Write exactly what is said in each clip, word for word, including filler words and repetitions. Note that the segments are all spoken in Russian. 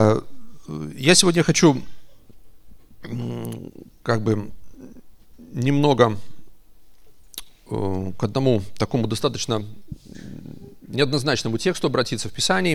Я сегодня хочу как бы немного к одному такому достаточно неоднозначному тексту обратиться в Писании.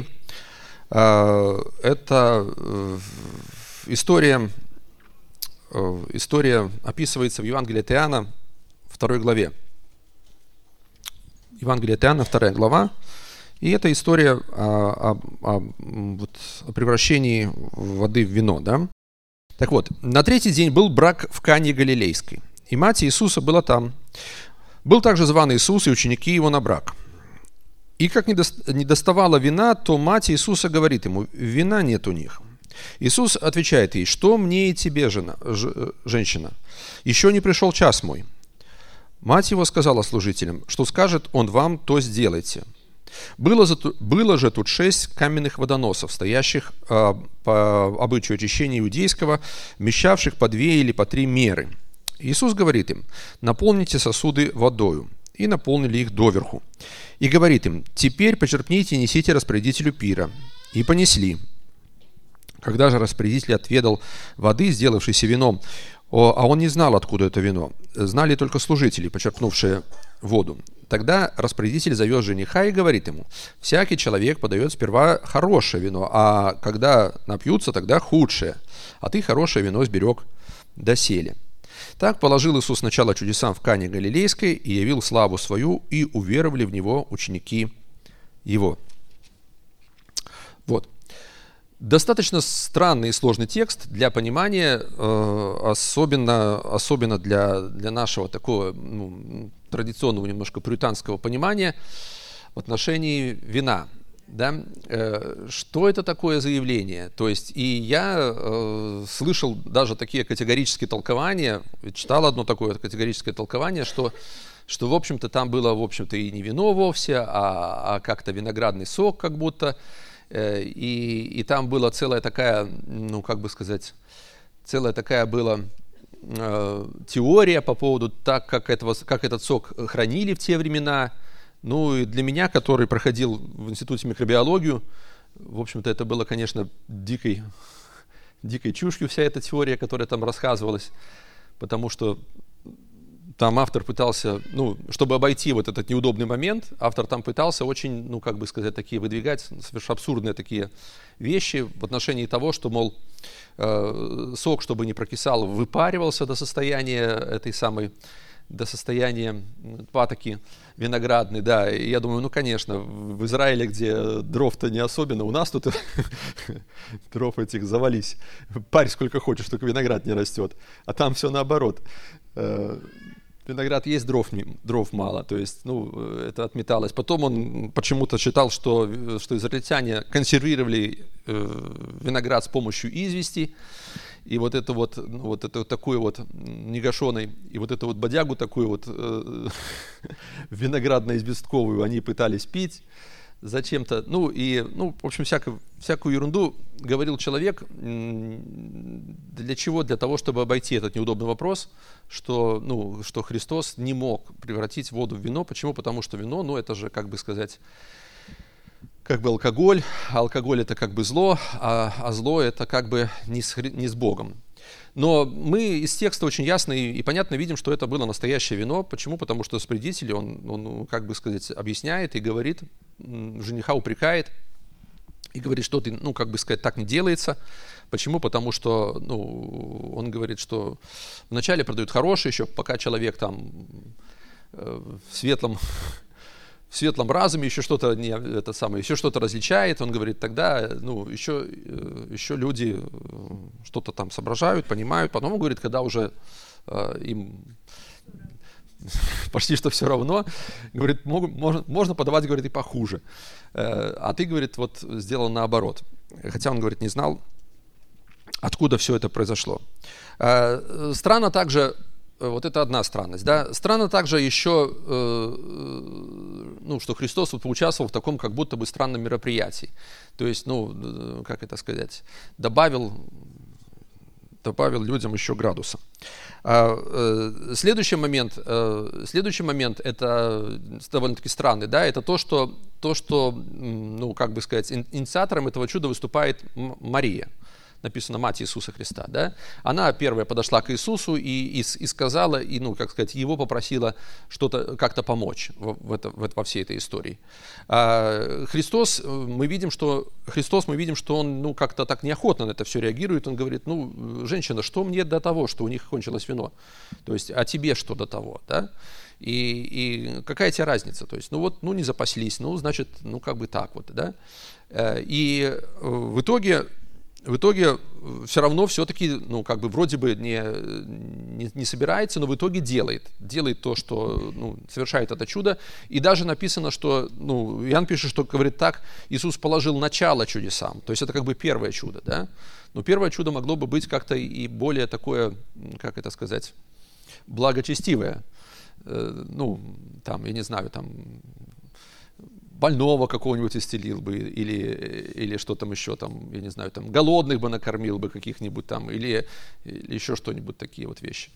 Это история, история описывается в Евангелии от Иоанна, второй главе. Евангелие от Иоанна, вторая глава. И это история о, о, о, вот, о превращении воды в вино. Да? Так вот, на третий день был брак в Кане Галилейской, и мать Иисуса была там. Был также зван Иисус и ученики его на брак. И как не доставало вина, то мать Иисуса говорит ему: вина нет у них. Иисус отвечает ей: что мне и тебе, жена, ж, женщина? Еще не пришел час мой. Мать его сказала служителям: что скажет он вам, то сделайте. Было, было же тут шесть каменных водоносов, стоящих э, по обычаю очищения иудейского, вмещавших по две или по три меры. Иисус говорит им: наполните сосуды водою. И наполнили их доверху. И говорит им: теперь почерпните и несите распорядителю пира. И понесли. Когда же распорядитель отведал воды, сделавшейся вином, а он не знал, откуда это вино, знали только служители, почерпнувшие воду. Тогда распорядитель завез жениха и говорит ему: всякий человек подает сперва хорошее вино, а когда напьются, тогда худшее. А ты хорошее вино сберег доселе. Так положил Иисус начало чудесам в Кане Галилейской и явил славу свою, и уверовали в Него ученики Его. Вот. Достаточно странный и сложный текст для понимания, особенно, особенно для, для нашего такого ну, традиционного немножко пуританского понимания в отношении вина. Да? Что это такое заявление? То есть, и я э, слышал даже такие категорические толкования, читал одно такое категорическое толкование, что, что в общем-то, там было, в общем-то, и не вино вовсе, а, а как-то виноградный сок, как будто, э, и, и там была целая такая, ну, как бы сказать, целая такая была э, теория по поводу так, как, этого, как этот сок хранили в те времена. Ну и для меня, который проходил в институте микробиологию, в общем-то, это было, конечно, дикой, дикой чушью вся эта теория, которая там рассказывалась, потому что там автор пытался, ну, чтобы обойти вот этот неудобный момент, автор там пытался очень, ну, как бы сказать, такие выдвигать совершенно абсурдные такие вещи в отношении того, что, мол, э, сок, чтобы не прокисал, выпаривался до состояния этой самой, до состояния патоки виноградной, да, и я думаю, ну, конечно, в Израиле, где дров-то не особенно, у нас тут дров этих завались, парь сколько хочешь, только виноград не растет, а там все наоборот. Виноград есть, дров, дров мало, то есть, ну, это отметалось. Потом он почему-то считал, что, что израильтяне консервировали виноград с помощью извести, и вот это вот, ну, вот это вот такую вот негашеной, и вот эту вот бодягу такую вот э, виноградно-известковую они пытались пить зачем-то. Ну и, ну, в общем, всякую, всякую ерунду говорил человек. Для чего? Для того, чтобы обойти этот неудобный вопрос, что, ну, что Христос не мог превратить воду в вино. Почему? Потому что вино, ну, это же, как бы сказать, как бы алкоголь, а алкоголь это как бы зло, а, а зло это как бы не с, не с Богом. Но мы из текста очень ясно и, и понятно видим, что это было настоящее вино. Почему? Потому что распорядитель, он, он, как бы сказать, объясняет и говорит, жениха упрекает, и говорит, что ты, ну, как бы сказать, так не делается. Почему? Потому что, ну, он говорит, что вначале продают хорошее, еще пока человек там э, в светлом... в светлом разуме еще что-то не это самое, еще что-то различает, он говорит, тогда, ну, еще, еще люди что-то там соображают, понимают, потом он говорит, когда уже э, им почти что все равно, говорит, могут, можно, можно подавать, говорит, и похуже, э, а ты, говорит, вот сделал наоборот, хотя он, говорит, не знал, откуда все это произошло. Э, странно также. Вот это одна странность. Да? Странно также еще, э, ну, что Христос вот поучаствовал в таком как будто бы странном мероприятии. То есть, ну, как это сказать, добавил добавил людям еще градуса. Следующий момент, следующий момент, это довольно-таки странный, да, это то, что, то, что, ну, как бы сказать, инициатором этого чуда выступает Мария. Написано «Мать Иисуса Христа», да? Она первая подошла к Иисусу и, и, и сказала, и, ну, как сказать, его попросила что-то, как-то помочь в, в это, в, во всей этой истории. А Христос, мы видим, что, Христос, мы видим, что он, ну, как-то так неохотно на это все реагирует. Он говорит: ну, женщина, что мне до того, что у них кончилось вино? То есть, а тебе что до того, да? И, и какая тебе разница? То есть, ну вот, ну не запаслись, ну, значит, ну, как бы так вот, да? И в итоге... В итоге все равно все-таки, ну, как бы вроде бы не, не, не собирается, но в итоге делает. Делает то, что, ну, совершает это чудо. И даже написано, что, ну, Иоанн пишет, что, говорит так, Иисус положил начало чудесам. То есть это как бы первое чудо, да? Но первое чудо могло бы быть как-то и более такое, как это сказать, благочестивое. Ну, там, я не знаю, там... больного какого-нибудь исцелил бы, или, или что там еще, там, я не знаю, там, голодных бы накормил бы каких-нибудь там, или, или еще что-нибудь, такие вот вещи.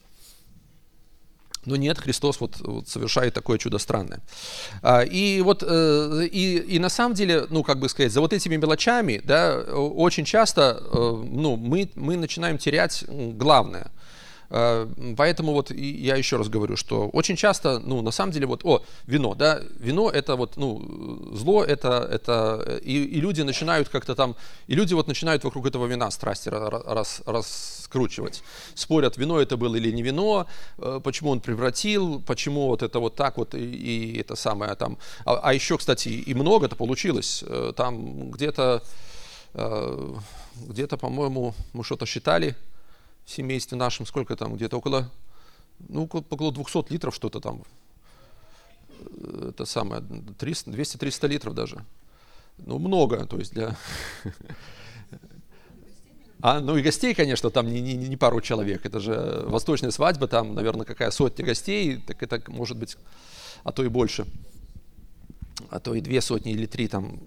Но нет, Христос вот, вот совершает такое чудо странное. А, и вот, э, и, и на самом деле, ну, как бы сказать, за вот этими мелочами, да, очень часто, э, ну, мы, мы начинаем терять главное. Поэтому вот я еще раз говорю, что очень часто, ну, на самом деле, вот, о, вино, да, вино это вот, ну, зло, это, это, и, и люди начинают как-то там, и люди вот начинают вокруг этого вина страсти рас, раскручивать. Спорят, вино это было или не вино, почему он превратил, почему вот это вот так вот, и, и это самое там. А, а еще, кстати, и много-то получилось. Там где-то, где-то, по-моему, мы что-то считали, в семействе нашем, сколько там, где-то около, ну, около двухсот литров что-то там, это самое, двести-триста литров даже, ну, много, то есть для, а, ну, и гостей, конечно, там не, не, не пару человек, это же восточная свадьба, там, наверное, какая сотня гостей, так это может быть, а то и больше, а то и две сотни или три там,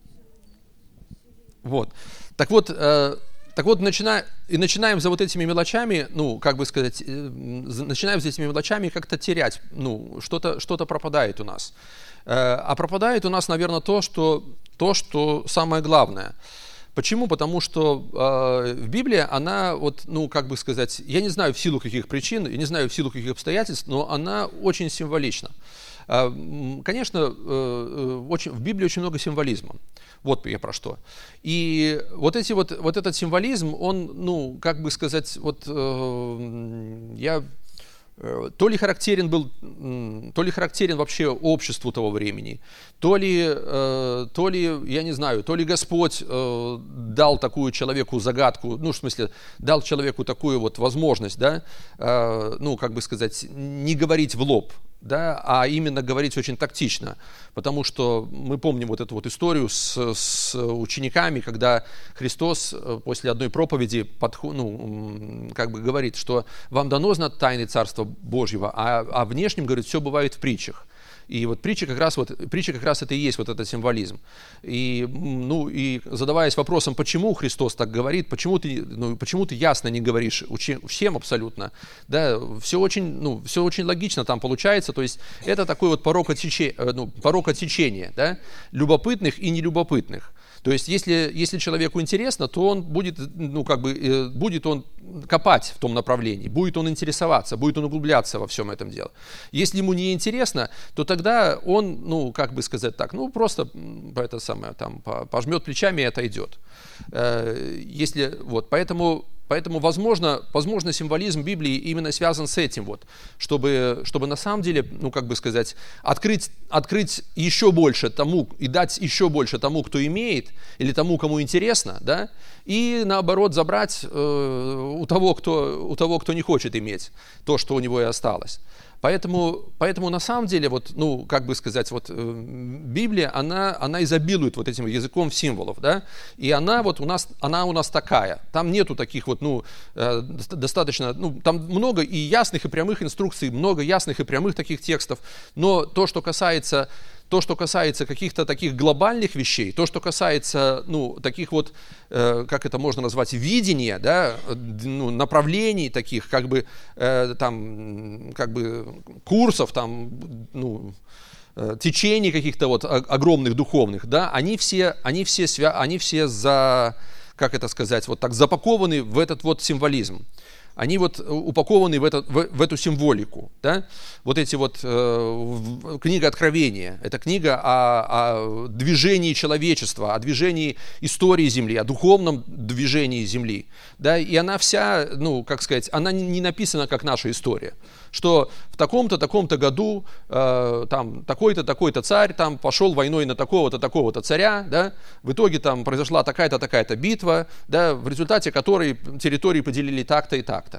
вот, так вот, э, Так вот, начина... и начинаем за вот этими мелочами, ну, как бы сказать, начинаем за этими мелочами как-то терять, ну, что-то, что-то пропадает у нас. А пропадает у нас, наверное, то, что, то, что самое главное. Почему? Потому что э, в Библии она, вот, ну, как бы сказать, я не знаю в силу каких причин, я не знаю в силу каких обстоятельств, но она очень символична. Э, конечно, э, очень, в Библии очень много символизма. Вот я про что. И вот, эти вот, вот этот символизм, он, ну, как бы сказать, вот э, я... То ли характерен был, то ли характерен вообще обществу того времени, то ли, то ли, я не знаю, то ли Господь дал такую человеку загадку, ну, в смысле, дал человеку такую вот возможность, да, ну, как бы сказать, не говорить в лоб, да, а именно говорить очень тактично, потому что мы помним вот эту вот историю с, с учениками, когда Христос после одной проповеди подход, ну, как бы говорит, что вам дано знать тайны Царства Божьего, а, а внешнем, говорит, все бывает в притчах. И вот притча как раз, вот, притча как раз это и есть вот этот символизм. И, ну, и задаваясь вопросом, почему Христос так говорит, почему ты, ну, почему ты ясно не говоришь всем абсолютно, да, все очень, ну, все очень логично там получается, то есть это такой вот порог отсечения, ну, порог отсечения, да, любопытных и нелюбопытных. То есть, если, если человеку интересно, то он будет, ну, как бы, э, будет он копать в том направлении, будет он интересоваться, будет он углубляться во всем этом деле. Если ему не интересно, то тогда он, ну, как бы сказать так, ну, просто это самое, там, пожмет плечами и отойдет. Э, если, вот, поэтому... Поэтому, возможно, возможно, символизм Библии именно связан с этим, вот, чтобы, чтобы на самом деле, ну, как бы сказать, открыть, открыть еще больше тому и дать еще больше тому, кто имеет, или тому, кому интересно, да, и наоборот забрать э, у того, кто, у того, кто не хочет иметь то, что у него и осталось. Поэтому, поэтому на самом деле, вот, ну, как бы сказать, вот, э, Библия, она, она изобилует вот этим языком символов, да, и она вот у нас, она у нас такая, там нету таких вот, ну, э, достаточно, ну, там много и ясных, и прямых инструкций, много ясных и прямых таких текстов, но то, что касается то, что касается каких-то таких глобальных вещей, то, что касается, ну, таких вот, э, как это можно назвать, видения, да, ну, направлений таких, как бы, э, там, как бы курсов, там, ну, э, течений каких-то вот огромных духовных, да, они все, они все, свя- они все за, как это сказать, вот так запакованы в этот вот символизм. Они вот упакованы в, этот, в, в эту символику, да? Вот эти вот, э, книга Откровения, это книга о, о движении человечества, о движении истории Земли, о духовном движении Земли, да? И она вся, ну, как сказать, она не написана как наша история, что в таком-то, таком-то году э, там такой-то, такой-то царь там пошел войной на такого-то, такого-то царя, да? В итоге там произошла такая-то, такая-то битва, да? В результате которой территории поделили так-то и так-то.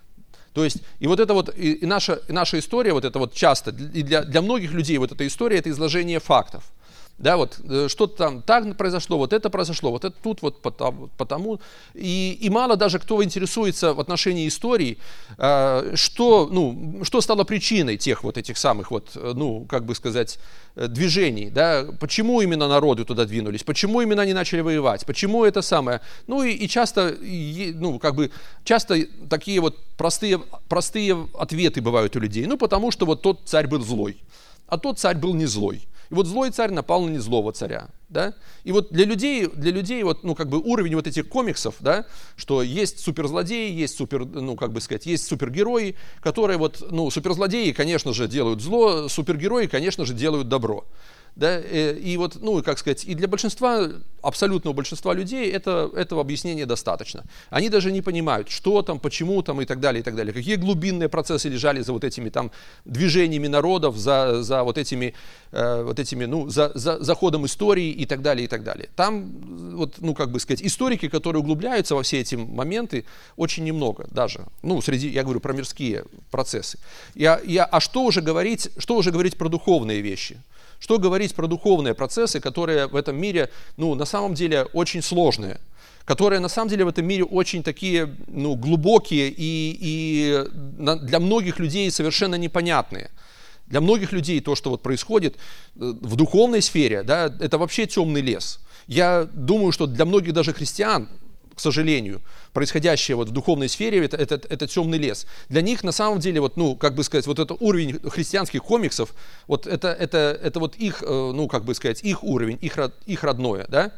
То есть, и вот это вот, и, и, наша, и наша история, вот это вот часто, и для, для многих людей вот эта история, это изложение фактов. Да, вот что-то там так произошло, вот это произошло, вот это тут вот потому. потому. И, и мало даже кто интересуется в отношении истории, э, что, ну, что стало причиной тех вот этих самых вот, ну, как бы сказать, движений, да, почему именно народы туда двинулись, почему именно они начали воевать, почему это самое. Ну и, и часто, ну, как бы, часто такие вот простые, простые ответы бывают у людей, ну, потому что вот тот царь был злой, а тот царь был не злой. И вот злой царь напал на незлого царя, да? И вот для людей, для людей вот, ну, как бы уровень вот этих комиксов, да, что есть суперзлодеи, есть супер, ну, как бы сказать, есть супергерои, которые вот, ну, суперзлодеи, конечно же, делают зло, супергерои, конечно же, делают добро. Да, и вот, ну, как сказать, и для большинства, абсолютного большинства людей это, этого объяснения достаточно. Они даже не понимают, что там, почему там и так далее, и так далее. Какие глубинные процессы лежали за вот этими там движениями народов, за, за вот этими, э, вот этими, ну, за, за, за ходом истории и так далее, и так далее. Там, вот, ну, как бы сказать, историки, которые углубляются во все эти моменты, очень немного даже. Ну, среди, я говорю про мирские процессы. Я, я, а что уже говорить, что уже говорить про духовные вещи? Что говорить про духовные процессы, которые в этом мире, ну, на самом деле очень сложные, которые на самом деле в этом мире очень такие, ну, глубокие и, и для многих людей совершенно непонятные. Для многих людей то, что вот происходит в духовной сфере, да, это вообще темный лес. Я думаю, что для многих даже христиан, к сожалению, происходящее вот в духовной сфере, это, это, это темный лес. Для них на самом деле, вот, ну, как бы сказать, вот это уровень христианских комиксов, вот это, это, это вот их, ну, как бы сказать, их уровень, их, их родное, да,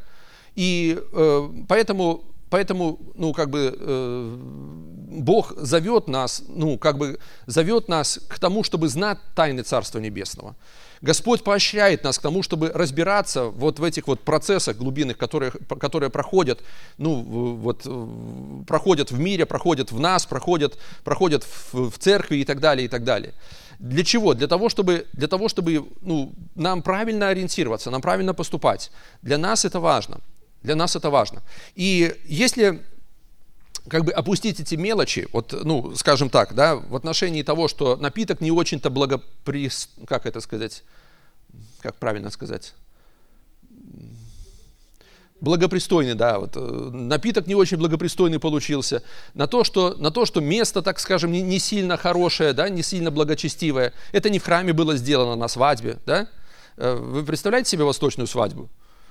и э, поэтому, поэтому, ну, как бы э, Бог зовет нас, ну, как бы зовет нас к тому, чтобы знать тайны Царства Небесного. Господь поощряет нас к тому, чтобы разбираться вот в этих вот процессах глубинных, которые, которые проходят, ну, вот, проходят в мире, проходят в нас, проходят, проходят в, в церкви и так далее, и так далее. Для чего? Для того, чтобы, для того, чтобы ну, нам правильно ориентироваться, нам правильно поступать. Для нас это важно. Для нас это важно. И если как бы опустить эти мелочи, вот, ну, скажем так, да, в отношении того, что напиток не очень-то благоприс... как это сказать, как правильно сказать, благопристойный, да, вот, напиток не очень благопристойный получился, на то, что, на то, что место, так скажем, не, не сильно хорошее, да, не сильно благочестивое, это не в храме было сделано, на свадьбе, да, вы представляете себе восточную свадьбу?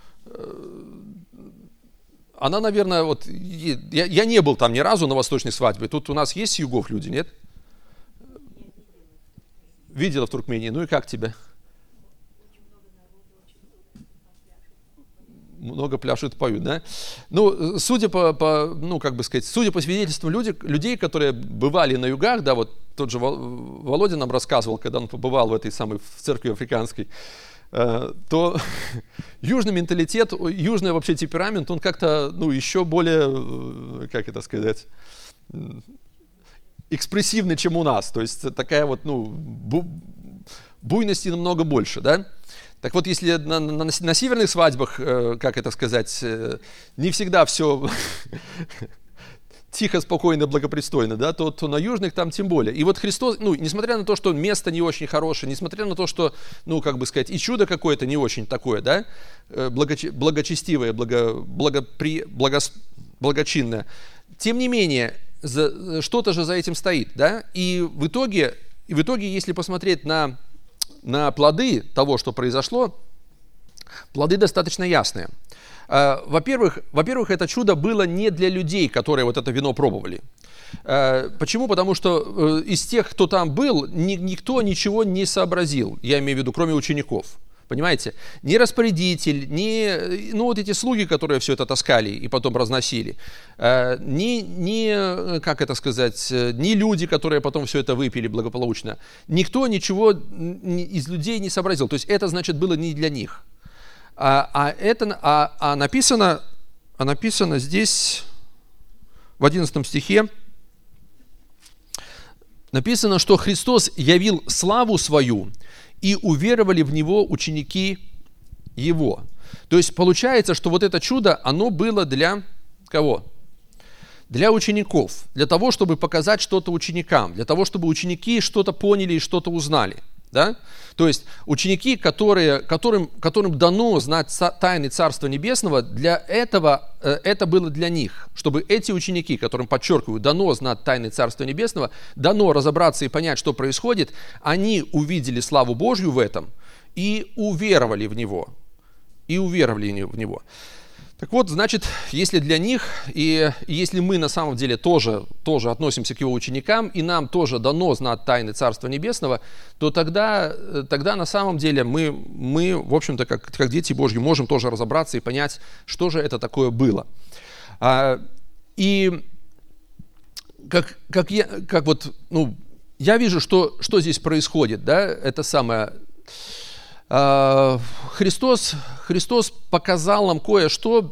Она, наверное, вот, я, я не был там ни разу на восточной свадьбе. Тут у нас есть с югов люди, нет? Видела в Туркмении. Ну и как тебе? Много пляшут, поют, да? Ну, судя по, по, ну, как бы сказать, судя по свидетельствам люди, людей, которые бывали на югах, да, вот тот же Володя нам рассказывал, когда он побывал в этой самой в церкви африканской, то южный менталитет, южный вообще темперамент, он как-то, ну, еще более, как это сказать, экспрессивный, чем у нас. То есть такая вот, ну, бу- буйности намного больше, да? Так вот, если на, на, на северных свадьбах, как это сказать, не всегда все тихо, спокойно, благопристойно, да, то, то на южных там тем более. И вот Христос, ну, несмотря на то, что место не очень хорошее, несмотря на то, что, ну, как бы сказать, и чудо какое-то не очень такое, да, благочи, благочестивое, благо, благопри, благос, благочинное, тем не менее, за, что-то же за этим стоит, да, и в итоге, и в итоге, если посмотреть на, на плоды того, что произошло, плоды достаточно ясные. Во-первых, во-первых, это чудо было не для людей, которые вот это вино пробовали. Почему? Потому что из тех, кто там был, никто ничего не сообразил, я имею в виду, кроме учеников. Понимаете? Ни распорядитель, ни ну, вот эти слуги, которые все это таскали и потом разносили, ни, ни, как это сказать, ни люди, которые потом все это выпили благополучно, никто ничего из людей не сообразил. То есть это, значит, было не для них. А, а, это, а, а, написано, а написано здесь, в одиннадцатом стихе, написано, что Христос явил славу свою, и уверовали в Него ученики Его. То есть получается, что вот это чудо, оно было для кого? Для учеников, для того, чтобы показать что-то ученикам, для того, чтобы ученики что-то поняли и что-то узнали. Да? То есть ученики, которые, которым, которым дано знать тайны Царства Небесного, для этого это было для них, чтобы эти ученики, которым, подчеркиваю, дано знать тайны Царства Небесного, дано разобраться и понять, что происходит, они увидели славу Божью в этом и уверовали в Него. И уверовали в Него. Так вот, значит, если для них, и если мы на самом деле тоже, тоже относимся к Его ученикам, и нам тоже дано знать тайны Царства Небесного, то тогда, тогда на самом деле мы, мы в общем-то, как, как дети Божьи, можем тоже разобраться и понять, что же это такое было. И как, как, я, как вот, ну, я вижу, что, что здесь происходит, да, это самое... Христос, Христос показал нам кое-что,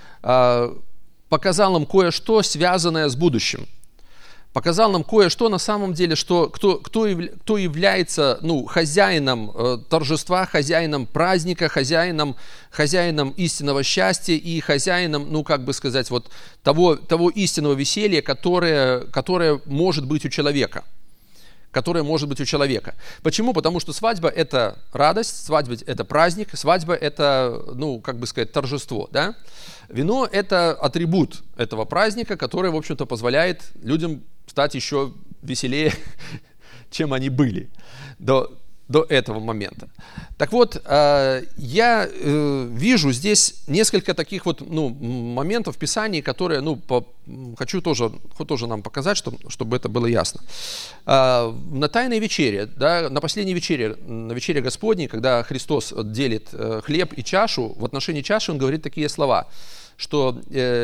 показал нам кое-что, связанное с будущим. Показал нам кое-что на самом деле, что кто, кто, кто является ну, хозяином торжества, хозяином праздника, хозяином, хозяином истинного счастья и хозяином, ну как бы сказать, вот того, того истинного веселья, которое, которое может быть у человека. которое может быть у человека. Почему? Потому что свадьба – это радость, свадьба – это праздник, свадьба – это, ну, как бы сказать, торжество, да? Вино – это атрибут этого праздника, который, в общем-то, позволяет людям стать еще веселее, чем они были до, до этого момента. Так вот, я вижу здесь несколько таких вот ну, моментов в Писании, которые ну, по, хочу тоже, тоже нам показать, чтобы, чтобы это было ясно. На Тайной вечере, да, на последней вечере, на вечере Господней, когда Христос делит хлеб и чашу, в отношении чаши Он говорит такие слова, что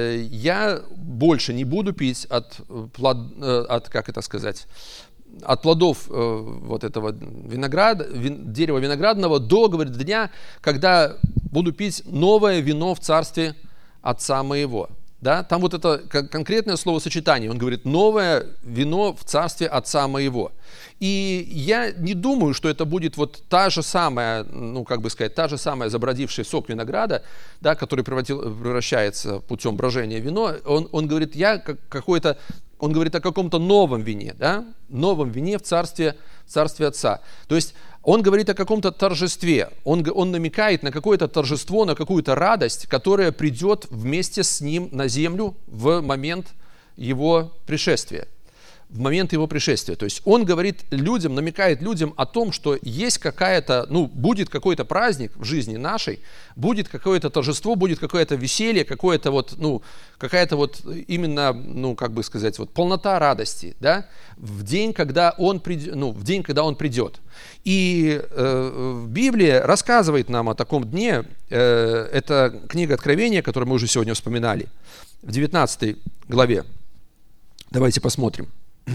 «я больше не буду пить от, плод, от как это сказать, от плодов э, вот этого винограда, вин, дерева виноградного до, говорит, дня, когда буду пить новое вино в царстве Отца моего». Да? Там вот это конкретное словосочетание. Он говорит, новое вино в царстве Отца моего. И я не думаю, что это будет вот та же самая, ну, как бы сказать, та же самая забродивший сок винограда, да, который превращается путем брожения в вино. Он, он говорит, я какой-то... Он говорит о каком-то новом вине, да? Новом вине в царстве, в царстве Отца. То есть он говорит о каком-то торжестве, он, он намекает на какое-то торжество, на какую-то радость, которая придет вместе с ним на землю в момент его пришествия. В момент его пришествия. То есть он говорит людям, намекает людям о том, что есть какая-то, ну, будет какой-то праздник в жизни нашей, будет какое-то торжество, будет какое-то веселье, какое-то вот, ну, какая-то вот именно, ну, как бы сказать, вот полнота радости, да, в день, когда он придет, ну, в день, когда он придет. И э, Библия рассказывает нам о таком дне, э, это книга Откровения, которую мы уже сегодня вспоминали, в девятнадцатой главе. Давайте посмотрим.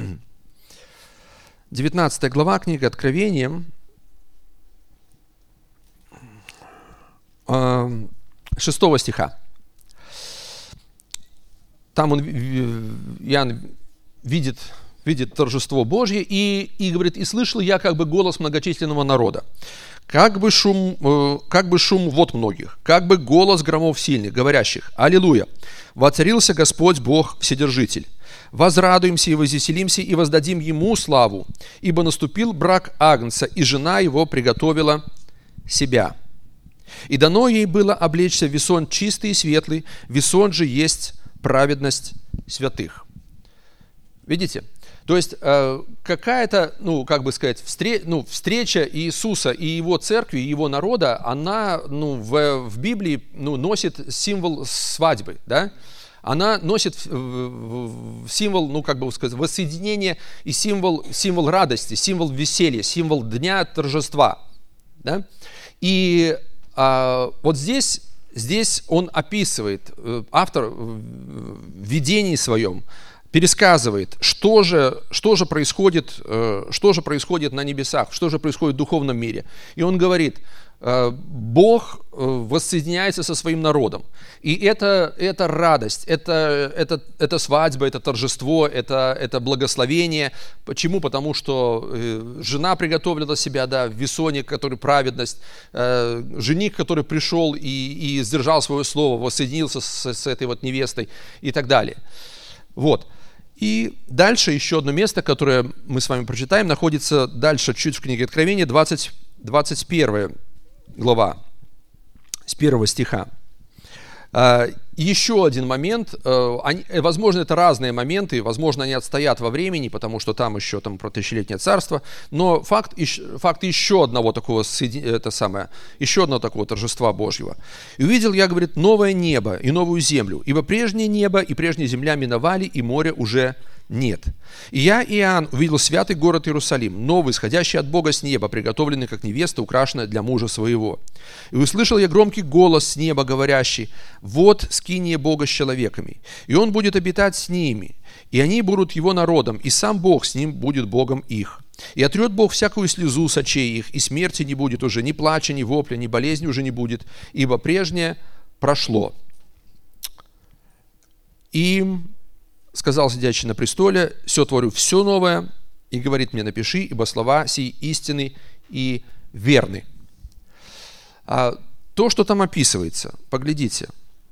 девятнадцатая глава, книга Откровения, шестого стиха. Там он, Иоанн видит, видит торжество Божье и, и говорит, «И слышал я как бы голос многочисленного народа, как бы шум, как бы шум вод многих, как бы голос громов сильных, говорящих, Аллилуйя! Воцарился Господь Бог Вседержитель. Возрадуемся и возвеселимся и воздадим Ему славу, ибо наступил брак Агнца, и жена Его приготовила себя. И дано ей было облечься в весон чистый и светлый, весон же есть праведность святых». Видите? То есть э, какая-то, ну, как бы сказать, встре- ну, встреча Иисуса и его церкви, и его народа, она, ну, в, в Библии, ну, носит символ свадьбы, да? Она носит символ, ну, как бы сказать, воссоединения и символ, символ радости, символ веселья, символ дня торжества, да? И а, вот здесь, здесь он описывает, автор в видении своем, пересказывает, что же, что же происходит, что же происходит на небесах, что же происходит в духовном мире. И он говорит, Бог воссоединяется со своим народом. И это, это радость, это, это, это свадьба, это торжество, это, это благословение. Почему? Потому что жена приготовила себя, да, в весоне, который праведность, жених, который пришел и, и сдержал свое слово, воссоединился с, с этой вот невестой и так далее. Вот. И дальше еще одно место, которое мы с вами прочитаем, находится дальше чуть в книге Откровения, двадцать, двадцать первая глава, с первого стиха. Еще один момент, они, возможно, это разные моменты, возможно, они отстоят во времени, потому что там еще там, про тысячелетнее царство, но факт, факт еще одного такого, это самое, еще одного такого торжества Божьего. «И увидел я, говорит, новое небо и новую землю, ибо прежнее небо и прежняя земля миновали, и моря уже нет. И я, Иоанн, увидел святый город Иерусалим, новый, исходящий от Бога с неба, приготовленный как невеста, украшенная для мужа своего. И услышал я громкий голос с неба, говорящий: вот скиния Бога с человеками, и он будет обитать с ними, и они будут его народом, и сам Бог с ним будет Богом их. И отрет Бог всякую слезу с очей их, и смерти не будет уже, ни плача, ни вопля, ни болезни уже не будет, ибо прежнее прошло. И сказал сидящий на престоле: все творю, все новое, и говорит мне: напиши, ибо слова сии истинны и верны». А то, что там описывается, поглядите.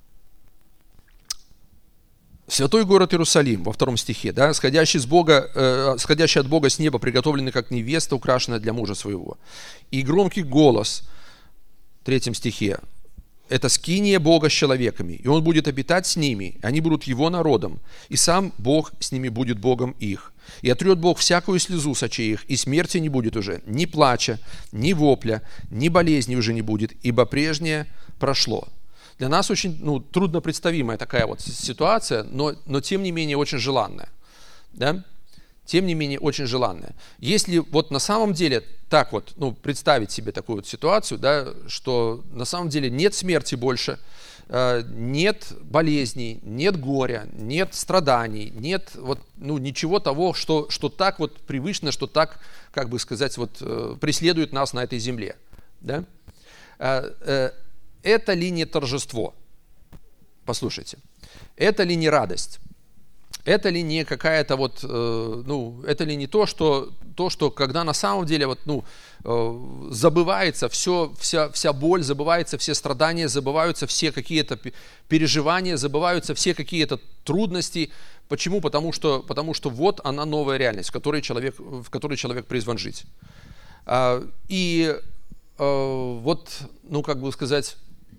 Святой город Иерусалим, во втором стихе, да, сходящий, с Бога, э, сходящий от Бога с неба, приготовленный как невеста, украшенная для мужа своего. И громкий голос, в третьем стихе, это скиния Бога с человеками, и он будет обитать с ними, они будут его народом, и сам Бог с ними будет Богом их. И отрет Бог всякую слезу с очей их, и смерти не будет уже, ни плача, ни вопля, ни болезни уже не будет, ибо прежнее прошло. Для нас очень ну, трудно представимая такая вот ситуация, но, но тем не менее очень желанная. Да? Тем не менее очень желанная. Если вот на самом деле так вот, ну, представить себе такую вот ситуацию, да, что на самом деле нет смерти больше, э, нет болезней, нет горя, нет страданий, нет вот, ну, ничего того, что, что так вот привычно, что так, как бы сказать, вот, э, преследует нас на этой земле. Да? Э, э, это ли не торжество? Послушайте. Это ли не радость? Это ли не какая-то вот, э, ну, это ли не то, что, то, что когда на самом деле вот, ну, э, забывается все, вся, вся боль, забываются все страдания, забываются все какие-то переживания, забываются все какие-то трудности. Почему? Потому что, потому что вот она новая реальность, в которой человек, в которой человек призван жить. А, и э, вот, ну, как бы сказать,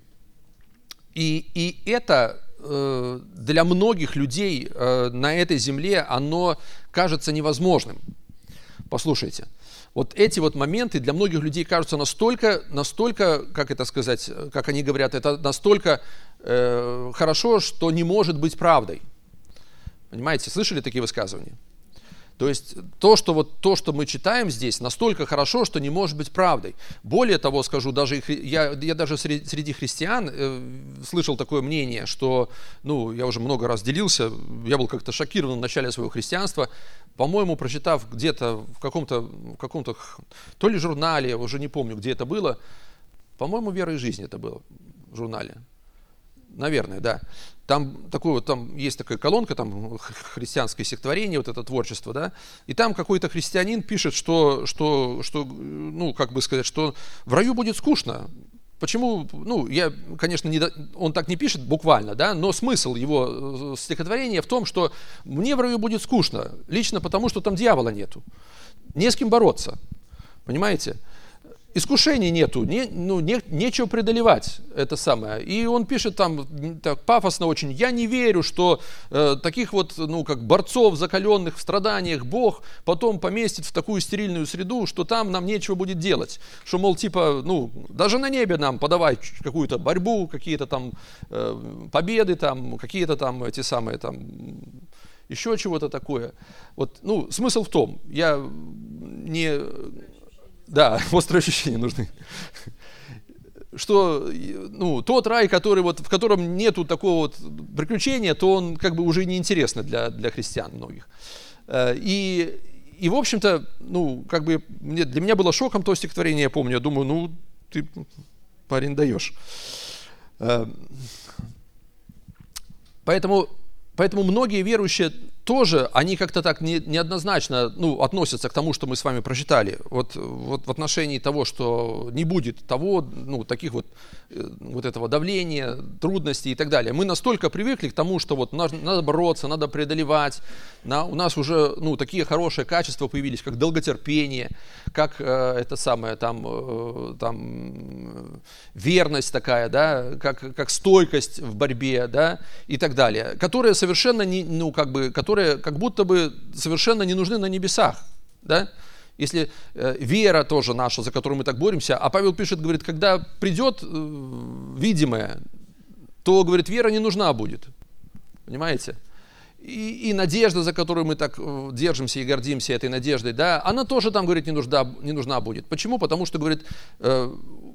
и, и это... для многих людей на этой земле оно кажется невозможным. Послушайте, вот эти вот моменты для многих людей кажутся настолько, настолько, как это сказать, как они говорят, это настолько э, хорошо, что не может быть правдой. Понимаете, слышали такие высказывания? То есть то что, вот, то, что мы читаем здесь, настолько хорошо, что не может быть правдой. Более того, скажу, даже я, я даже среди, среди христиан э, слышал такое мнение, что, ну, я уже много раз делился, я был как-то шокирован в начале своего христианства, по-моему, прочитав где-то в каком-то, в каком-то, то ли журнале, я уже не помню, где это было, по-моему, «Вера и жизнь» это было в журнале. Наверное, да. Там, такой вот, там есть такая колонка, там христианское сектворение, вот это творчество, да, и там какой-то христианин пишет, что, что, что, ну, как бы сказать, что в раю будет скучно. Почему? Ну, я, конечно, не, он так не пишет буквально, да, но смысл его стихотворения в том, что мне в раю будет скучно, лично потому, что там дьявола нету. Не с кем бороться, понимаете? искушений нету, не, ну, не, нечего преодолевать это самое. И он пишет там так пафосно очень: я не верю, что э, таких вот, ну, как борцов, закаленных в страданиях, Бог потом поместит в такую стерильную среду, что там нам нечего будет делать. Что, мол, типа, ну, даже на небе нам подавай какую-то борьбу, какие-то там э, победы, там, какие-то там эти самые там... еще чего-то такое. Вот, ну, смысл в том, я не... Да, острые ощущения нужны. Что, ну, тот рай, который вот, в котором нету такого вот приключения, то он как бы уже неинтересный для, для христиан многих. И, и в общем-то, ну, как бы мне, для меня было шоком то стихотворение, я помню, я думаю, ну, ты, парень, даешь. Поэтому... Поэтому многие верующие тоже, они как-то так не, неоднозначно ну, относятся к тому, что мы с вами прочитали. Вот, вот в отношении того, что не будет того, ну, таких вот, вот этого давления, трудностей и так далее. Мы настолько привыкли к тому, что вот надо, надо бороться, надо преодолевать. На, у нас уже ну, такие хорошие качества появились, как долготерпение, как э, это самое, там, э, там, верность такая, да, как, как стойкость в борьбе, да, и так далее, которые совершенно не, ну, как бы, которые как будто бы совершенно не нужны на небесах, да. Если э, вера тоже наша, за которую мы так боремся, а Павел пишет, говорит, когда придет э, видимое, то, говорит, вера не нужна будет, понимаете? И, и надежда, за которую мы так держимся и гордимся этой надеждой, да, она тоже там, говорит, не нужна, не нужна будет. Почему? Потому что, говорит, э,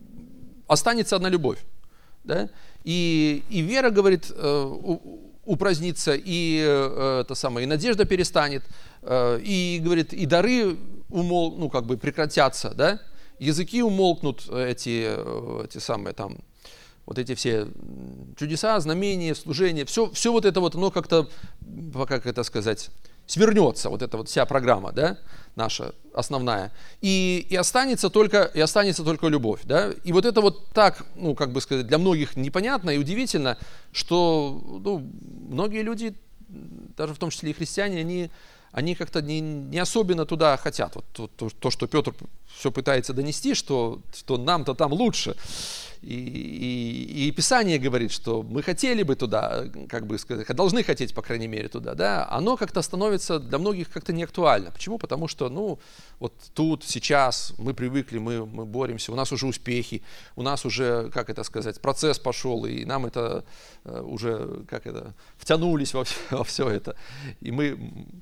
останется одна любовь, да, и, и вера, говорит, э, упразднится, и, э, это самое, и надежда перестанет, э, и, говорит, и дары умол, ну, как бы прекратятся, да, языки умолкнут, эти, эти самые там, вот эти все чудеса, знамения, служения, все, все вот это вот, оно как-то, как это сказать, свернется, вот эта вот вся программа, да, наша основная, и, и, останется только, и останется только любовь, да, и вот это вот так, ну, как бы сказать, для многих непонятно и удивительно, что, ну, многие люди, даже в том числе и христиане, они, они как-то не, не особенно туда хотят, вот то, то, то, что Петр все пытается донести, что, что нам-то там лучше. И, и, и Писание говорит, что мы хотели бы туда, как бы сказать, должны хотеть, по крайней мере, туда, да, оно как-то становится для многих как-то неактуально. Почему? Потому что, ну, вот тут, сейчас мы привыкли, мы, мы боремся, у нас уже успехи, у нас уже, как это сказать, процесс пошел, и нам это э, уже, как это, втянулись во все, во все это, и мы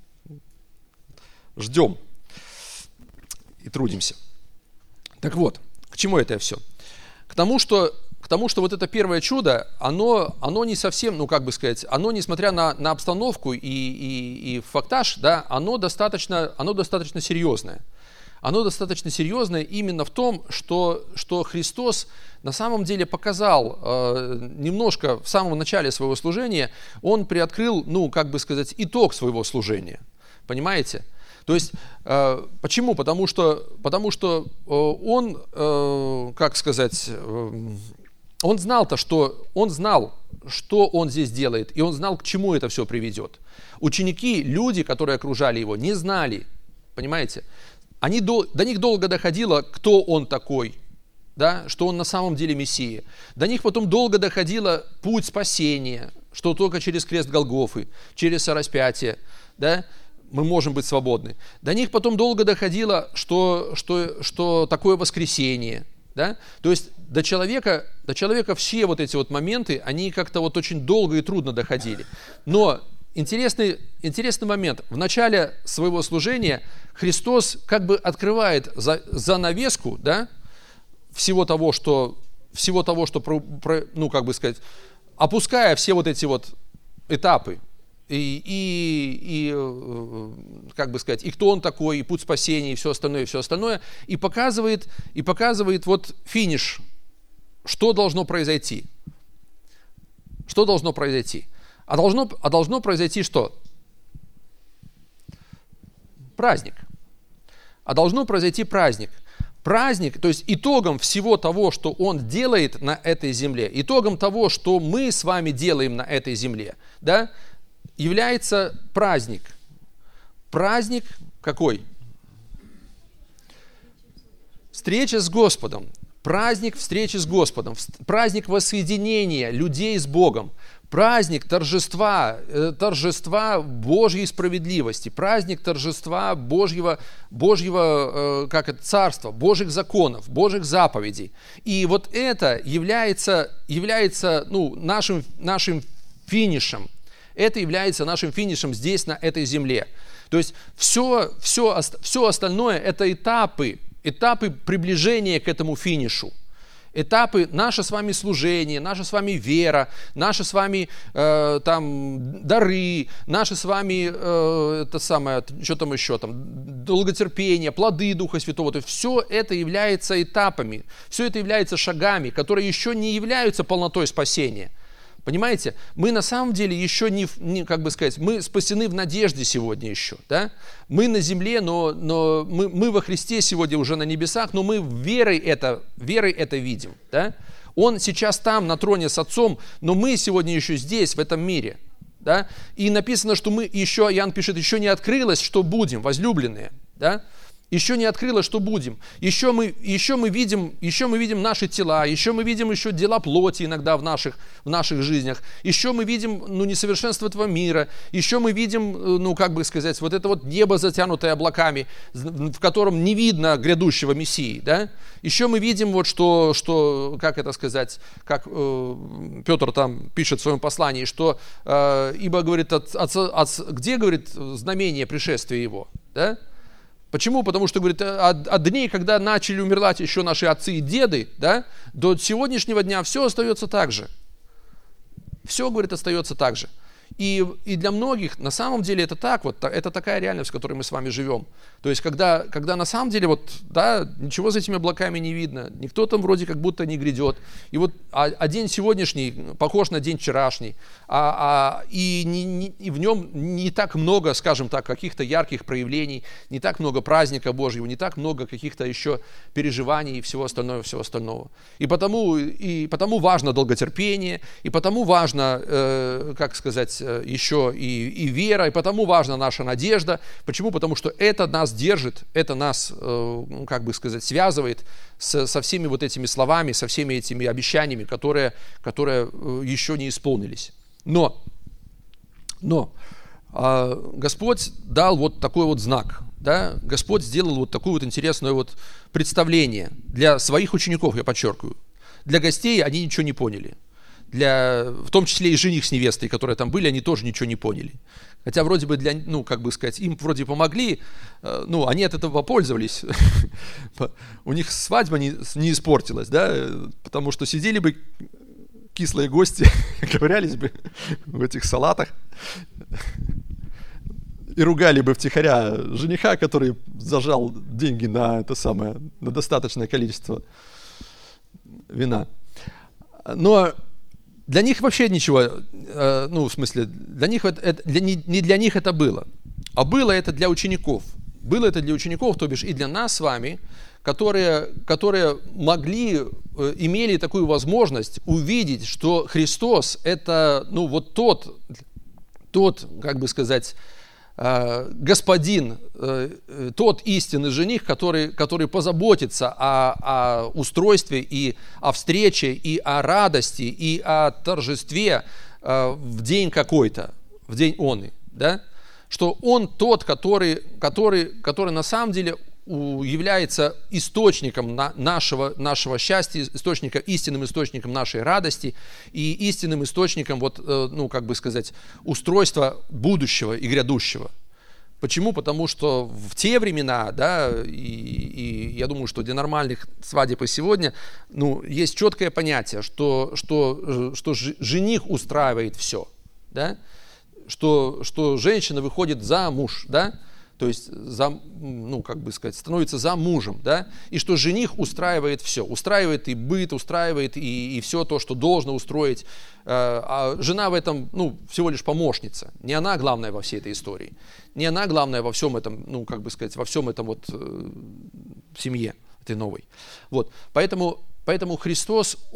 ждем и трудимся. Так вот, к чему это все? К тому, что, к тому, что вот это первое чудо, оно, оно не совсем, ну как бы сказать, оно, несмотря на, на обстановку и, и, и фактаж, да, оно достаточно, оно достаточно серьезное. Оно достаточно серьезное именно в том, что, что Христос на самом деле показал э, немножко в самом начале своего служения, Он приоткрыл, ну как бы сказать, итог своего служения. Понимаете? То есть, э, почему? Потому что, потому что э, он, э, как сказать, э, он знал-то, что он знал, что он здесь делает, и он знал, к чему это все приведет. Ученики, люди, которые окружали его, не знали, понимаете? Они до, до них долго доходило, кто он такой, да, что он на самом деле Мессия. До них потом долго доходило путь спасения, что только через крест Голгофы, через распятие, да, мы можем быть свободны. До них потом долго доходило, что, что, что такое воскресение. Да? То есть до человека, до человека все вот эти вот моменты, они как-то вот очень долго и трудно доходили. Но интересный, интересный момент. В начале своего служения Христос как бы открывает занавеску, да, всего того, что, всего того, что ну, как бы сказать, опуская все вот эти вот этапы. И, и, и, как бы сказать, и кто он такой, и путь спасения, и все остальное, и все остальное, и показывает, и показывает вот финиш, что должно произойти. Что должно произойти? А должно, а должно произойти что? Праздник. А должно произойти праздник. Праздник, то есть итогом всего того, что он делает на этой земле, итогом того, что мы с вами делаем на этой земле, да, является праздник. Праздник какой? Встреча с Господом, праздник встречи с Господом, праздник воссоединения людей с Богом, праздник торжества, торжества Божьей справедливости, праздник торжества Божьего, Божьего как это, царства, Божьих законов, Божьих заповедей. И вот это является, является ну, нашим, нашим финишем. Это является нашим финишем здесь, на этой земле. То есть все, все, все остальное – это этапы, этапы приближения к этому финишу. Этапы, наше с вами служение, наша с вами вера, наши с вами э, там дары, наши с вами, э, это самое, что там еще, там, долготерпение, плоды Духа Святого. То есть все это является этапами, все это является шагами, которые еще не являются полнотой спасения. Понимаете, мы на самом деле еще не, не, как бы сказать, мы спасены в надежде сегодня еще, да? Мы на земле, но, но мы, мы во Христе сегодня уже на небесах, но мы верой это, верой это видим, да? Он сейчас там, на троне с Отцом, но мы сегодня еще здесь, в этом мире, да? И написано, что мы еще, Иоанн пишет, еще не открылось, что будем, возлюбленные, да? Еще не открылось, что будем. Еще мы, еще мы видим, еще мы видим наши тела, еще мы видим еще дела плоти иногда в наших, в наших жизнях. Еще мы видим ну, несовершенство этого мира. Еще мы видим, ну как бы сказать, вот это вот небо, затянутое облаками, в котором не видно грядущего Мессии. Да? Еще мы видим, вот что, что, как это сказать, как э, Петр там пишет в своем послании, что э, ибо, говорит, от, от, от, где, говорит, знамение пришествия его, да? Почему? Потому что, говорит, от, от дней, когда начали умирать еще наши отцы и деды, да, до сегодняшнего дня все остается так же. Все, говорит, остается так же. И, и для многих на самом деле это так, вот, это такая реальность, в которой мы с вами живем. То есть, когда, когда на самом деле, вот, да, ничего за этими облаками не видно, никто там вроде как будто не грядет. И вот, а, а день сегодняшний похож на день вчерашний, а, а, и, не, не, и в нем не так много, скажем так, каких-то ярких проявлений, не так много праздника Божьего, не так много каких-то еще переживаний и всего остального, всего остального. И потому, и потому важно долготерпение, и потому важно, э, как сказать, еще и, и вера, и потому важна наша надежда. Почему? Потому что это нас держит, это нас, э, как бы сказать, связывает с, со всеми вот этими словами, со всеми этими обещаниями, которые, которые еще не исполнились. Но, но э, Господь дал вот такой вот знак, да? Господь сделал вот такое вот интересное вот представление для своих учеников, я подчеркиваю. Для гостей они ничего не поняли. Для, в том числе и жених с невестой, которые там были, они тоже ничего не поняли. Хотя вроде бы, для, ну, как бы сказать, им вроде помогли, ну, они от этого пользовались. У них свадьба не, не испортилась, да, потому что сидели бы кислые гости, ковырялись бы в этих салатах и ругали бы втихаря жениха, который зажал деньги на это самое, на достаточное количество вина. Но для них вообще ничего, ну, в смысле, для них это, для, не, не для них это было, а было это для учеников. Было это для учеников, то бишь и для нас с вами, которые, которые могли, имели такую возможность увидеть, что Христос это, ну, вот тот, тот, как бы сказать, господин, тот истинный жених, который, который позаботится о, о устройстве и о встрече, и о радости, и о торжестве в день какой-то, в день он, да? Что он тот, который, который, который на самом деле является источником нашего, нашего счастья, источником, истинным источником нашей радости и истинным источником, вот, ну, как бы сказать, устройства будущего и грядущего. Почему? Потому что в те времена, да, и, и я думаю, что для нормальных свадеб и сегодня, ну, есть четкое понятие, что, что, что жених устраивает все, да, что, что женщина выходит замуж, да, то есть, за, ну, как бы сказать, становится за мужем, да, и что жених устраивает все, устраивает и быт, устраивает и, и все то, что должно устроить, а жена в этом, ну, всего лишь помощница, не она главная во всей этой истории, не она главная во всем этом, ну, как бы сказать, во всем этом вот в семье этой новой, вот, поэтому, поэтому Христос, Он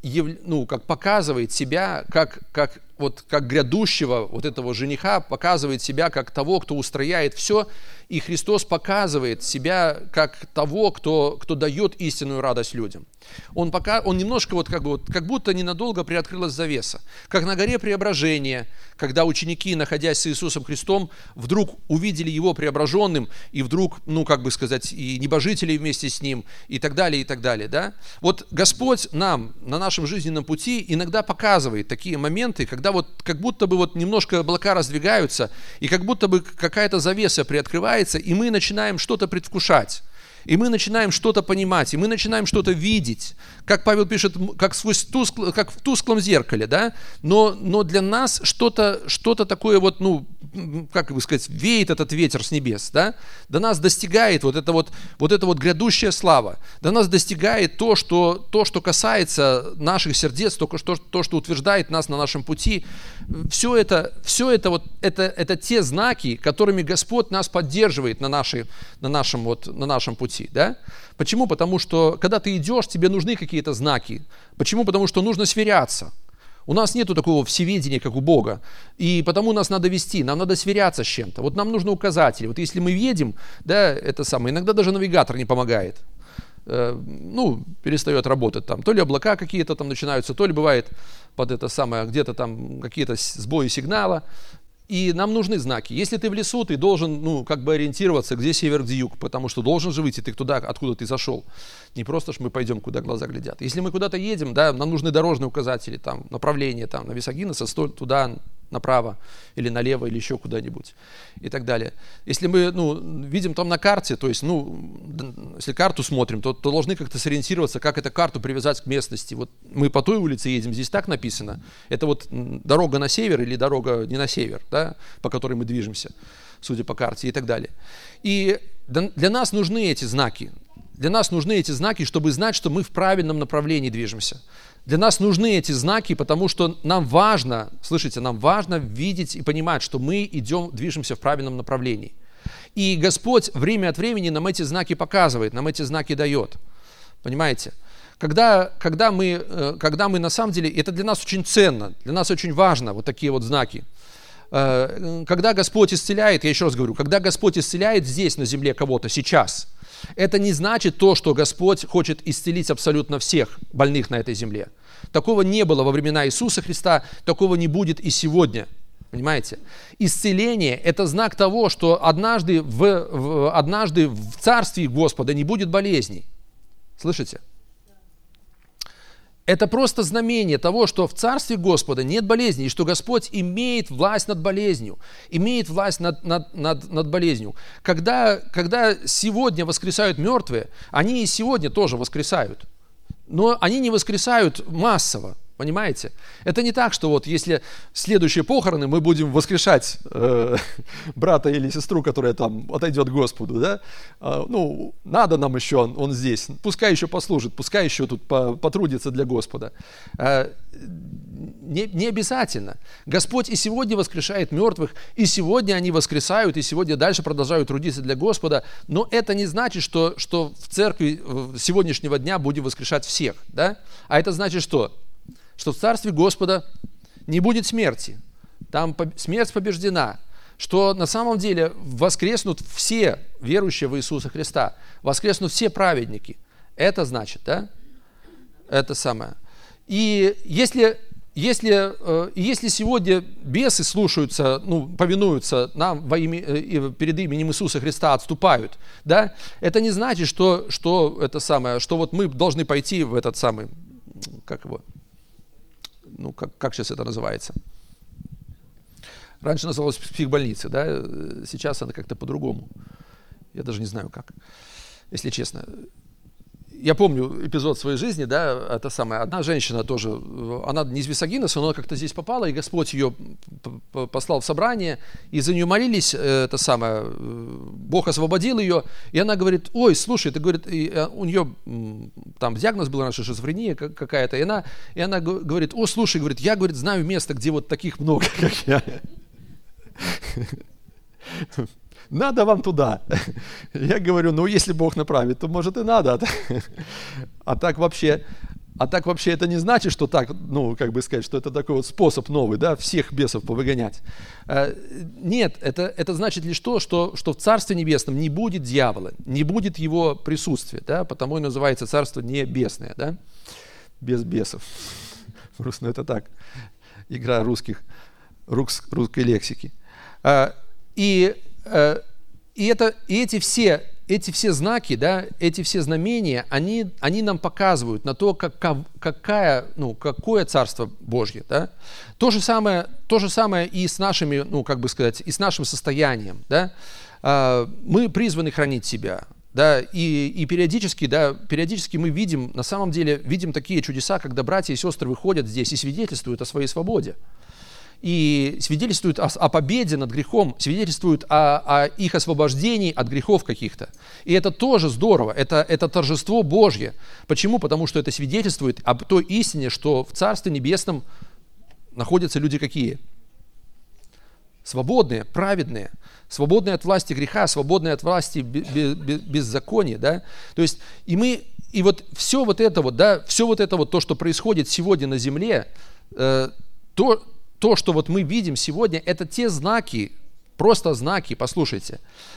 ну, как показывает себя, как, как, вот, как грядущего вот этого жениха, показывает себя как того, кто устрояет все, и Христос показывает себя как того, кто, кто дает истинную радость людям. Он, пока, он немножко, вот как, бы, вот, как будто ненадолго приоткрылась завеса. Как на горе Преображения, когда ученики, находясь с Иисусом Христом, вдруг увидели Его преображенным, и вдруг, ну, как бы сказать, и небожители вместе с Ним, и так далее, и так далее. Да? Вот Господь нам на нашем жизненном пути иногда показывает такие моменты, когда вот как будто бы вот немножко облака раздвигаются, и как будто бы какая-то завеса приоткрывается, и мы начинаем что-то предвкушать. И мы начинаем что-то понимать, и мы начинаем что-то видеть, как Павел пишет, как, сквозь тускло, как в тусклом зеркале, да? но, но для нас что-то, что-то такое, вот, ну, как бы сказать, веет этот ветер с небес, да? До нас достигает вот эта вот, вот, эта вот грядущая слава, до нас достигает то, что, то, что касается наших сердец, то, что, то, что утверждает нас на нашем пути. Все это, все это, вот, это, это те знаки, которыми Господь нас поддерживает на, нашей, на, нашем, вот, на нашем пути. Да? Почему? Потому что, когда ты идешь, тебе нужны какие-то знаки. Почему? Потому что нужно сверяться. У нас нету такого всеведения, как у Бога. И потому нас надо вести, нам надо сверяться с чем-то. Вот нам нужны указатели. Вот если мы едем, да, это самое, иногда даже навигатор не помогает. Э, ну, перестает работать там. То ли облака какие-то там начинаются, то ли бывает под это самое, где-то там какие-то сбои сигнала. И нам нужны знаки. Если ты в лесу, ты должен, ну, как бы ориентироваться, где север, где юг, потому что должен же выйти ты туда, откуда ты зашел. Не просто ж мы пойдем, куда глаза глядят. Если мы куда-то едем, да, нам нужны дорожные указатели, там, направление, там, на Висагинеса, туда, направо, или налево, или еще куда-нибудь, и так далее. Если мы, ну, видим там на карте, то есть, ну, если карту смотрим, то, то должны как-то сориентироваться, как эту карту привязать к местности. Вот мы по той улице едем, здесь так написано. Это вот дорога на север или дорога не на север, да, по которой мы движемся, судя по карте, и так далее. И для нас нужны эти знаки. Для нас нужны эти знаки, чтобы знать, что мы в правильном направлении движемся. Для нас нужны эти знаки, потому что нам важно, слышите, нам важно видеть и понимать, что мы идем, движемся в правильном направлении. И Господь время от времени нам эти знаки показывает, нам эти знаки дает. Понимаете? Когда, когда, мы, когда мы на самом деле, это для нас очень ценно, для нас очень важно, вот такие вот знаки. Когда Господь исцеляет, я еще раз говорю, когда Господь исцеляет здесь на земле кого-то сейчас, это не значит то, что Господь хочет исцелить абсолютно всех больных на этой земле. Такого не было во времена Иисуса Христа, такого не будет и сегодня. Понимаете? Исцеление – это знак того, что однажды в, в, однажды в Царстве Господа не будет болезней. Слышите? Это просто знамение того, что в Царстве Господа нет болезней, и что Господь имеет власть над болезнью, имеет власть над, над, над, над болезнью. Когда, когда сегодня воскресают мертвые, они и сегодня тоже воскресают, но они не воскресают массово. Понимаете? Это не так, что вот если следующие похороны мы будем воскрешать э, брата или сестру, которая там отойдет к Господу, да? Э, ну, надо нам еще, он, он здесь, пускай еще послужит, пускай еще тут по, потрудится для Господа. Э, не, не обязательно. Господь и сегодня воскрешает мертвых, и сегодня они воскресают, и сегодня дальше продолжают трудиться для Господа, но это не значит, что, что в церкви сегодняшнего дня будем воскрешать всех, да? А это значит что? Что в Царстве Господа не будет смерти, там смерть побеждена, что на самом деле воскреснут все верующие в Иисуса Христа, воскреснут все праведники. Это значит, да? Это самое. И если, если, если сегодня бесы слушаются, ну, повинуются нам во имя, перед именем Иисуса Христа, отступают, да? Это не значит, что, что, это самое, что вот мы должны пойти в этот самый, как его... Ну, как, как сейчас это называется? Раньше называлось психбольница, да? Сейчас она как-то по-другому. Я даже не знаю как, если честно. Я помню эпизод своей жизни, да, это самое, одна женщина тоже, она не из Висагинеса, но она как-то здесь попала, и Господь ее послал в собрание, и за нее молились, это самое, Бог освободил ее, и она говорит, ой, слушай, ты, говорит, у нее там диагноз был раньше, шизофрения какая-то, и она, и она говорит, о, слушай, говорит, я, говорит, знаю место, где вот таких много, как я. Надо вам туда. Я говорю, ну если Бог направит, то может и надо. А так вообще, А так вообще это не значит, что так, ну, как бы сказать, что это такой вот способ новый, да, всех бесов повыгонять. Нет, это, это значит лишь то, что, что в Царстве Небесном не будет дьявола, не будет его присутствия, да, потому и называется Царство Небесное, да, без бесов. Ну, это так, игра русских, русской лексики. И, и, это, и эти все... Эти все знаки, да, эти все знамения, они, они нам показывают на то, как, какая, ну, какое Царство Божье. Да? То же самое, то же самое и с нашими, ну, как бы сказать, и с нашим состоянием. Да? Мы призваны хранить себя. Да? И, и периодически, да, периодически мы видим, на самом деле, видим такие чудеса, когда братья и сестры выходят здесь и свидетельствуют о своей свободе. И свидетельствуют о, о победе над грехом, свидетельствуют о, о их освобождении от грехов каких-то. И это тоже здорово, это, это торжество Божье. Почему? Потому что это свидетельствует об той истине, что в Царстве Небесном находятся люди какие? Свободные, праведные, свободные от власти греха, свободные от власти беззакония. Да? То есть, и мы, и вот все вот это вот, да, все вот это вот, то, что происходит сегодня на земле, э, то, То, что вот мы видим сегодня, это те знаки, просто знаки, послушайте.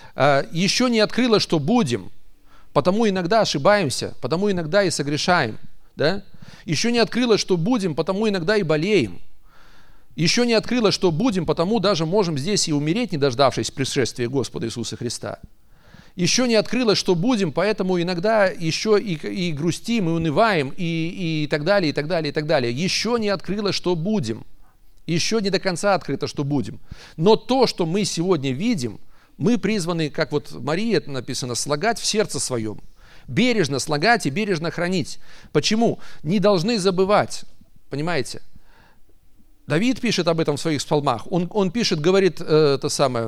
Еще не открылось, что будем, потому иногда ошибаемся, потому иногда и согрешаем. Да? Еще не открылось, что будем, потому иногда и болеем. Еще не открылось, что будем, потому даже можем здесь и умереть, не дождавшись пришествия Господа Иисуса Христа. Еще не открылось, что будем, поэтому иногда еще и, и грустим, и унываем, и, и так далее, и так далее, и так далее. Еще не открылось, что будем. Еще не до конца открыто, что будем. Но то, что мы сегодня видим, мы призваны, как вот в Марии это написано, слагать в сердце своем. Бережно слагать и бережно хранить. Почему? Не должны забывать. Понимаете? Давид пишет об этом в своих псалмах. Он, он пишет, говорит э, это самое,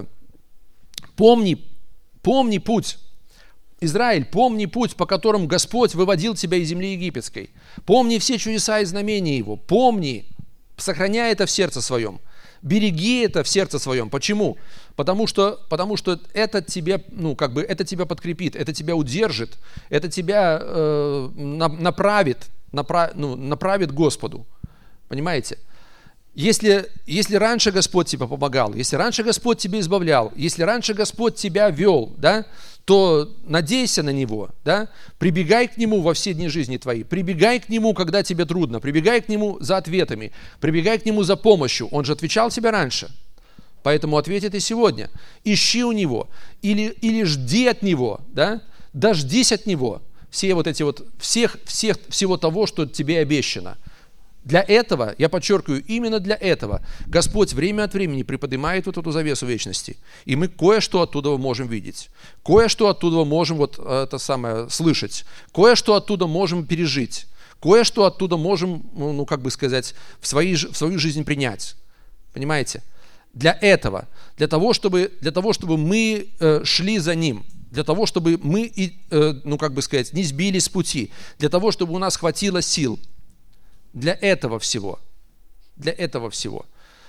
помни, помни путь. Израиль, помни путь, по которому Господь выводил тебя из земли египетской. Помни все чудеса и знамения Его. Помни. Сохраняй это в сердце своем. Береги это в сердце своем. Почему? Потому что, потому что это, тебе, ну, как бы, это тебя подкрепит, это тебя удержит, это тебя э, направит, направ, ну, направит Господу. Понимаете? Если, если раньше Господь тебе помогал, если раньше Господь тебя избавлял, если раньше Господь тебя вел, да, то надейся на Него, да? Прибегай к Нему во все дни жизни твоей, прибегай к Нему, когда тебе трудно, прибегай к Нему за ответами, прибегай к Нему за помощью. Он же отвечал тебе раньше, поэтому ответит и сегодня. Ищи у Него или, или жди от Него, да? Дождись от Него все вот эти вот, всех, всех, всего того, что тебе обещано. Для этого, я подчеркиваю, именно для этого Господь время от времени приподнимает вот эту завесу вечности. И мы кое-что оттуда можем видеть. Кое-что оттуда можем вот это самое слышать. Кое-что оттуда можем пережить. Кое-что оттуда можем, ну, как бы сказать, в, свои, в свою жизнь принять. Понимаете? Для этого, для того, чтобы, для того, чтобы мы э, шли за Ним. Для того, чтобы мы, э, ну, как бы сказать, не сбились с пути. Для того, чтобы у нас хватило сил. Для этого всего, для этого всего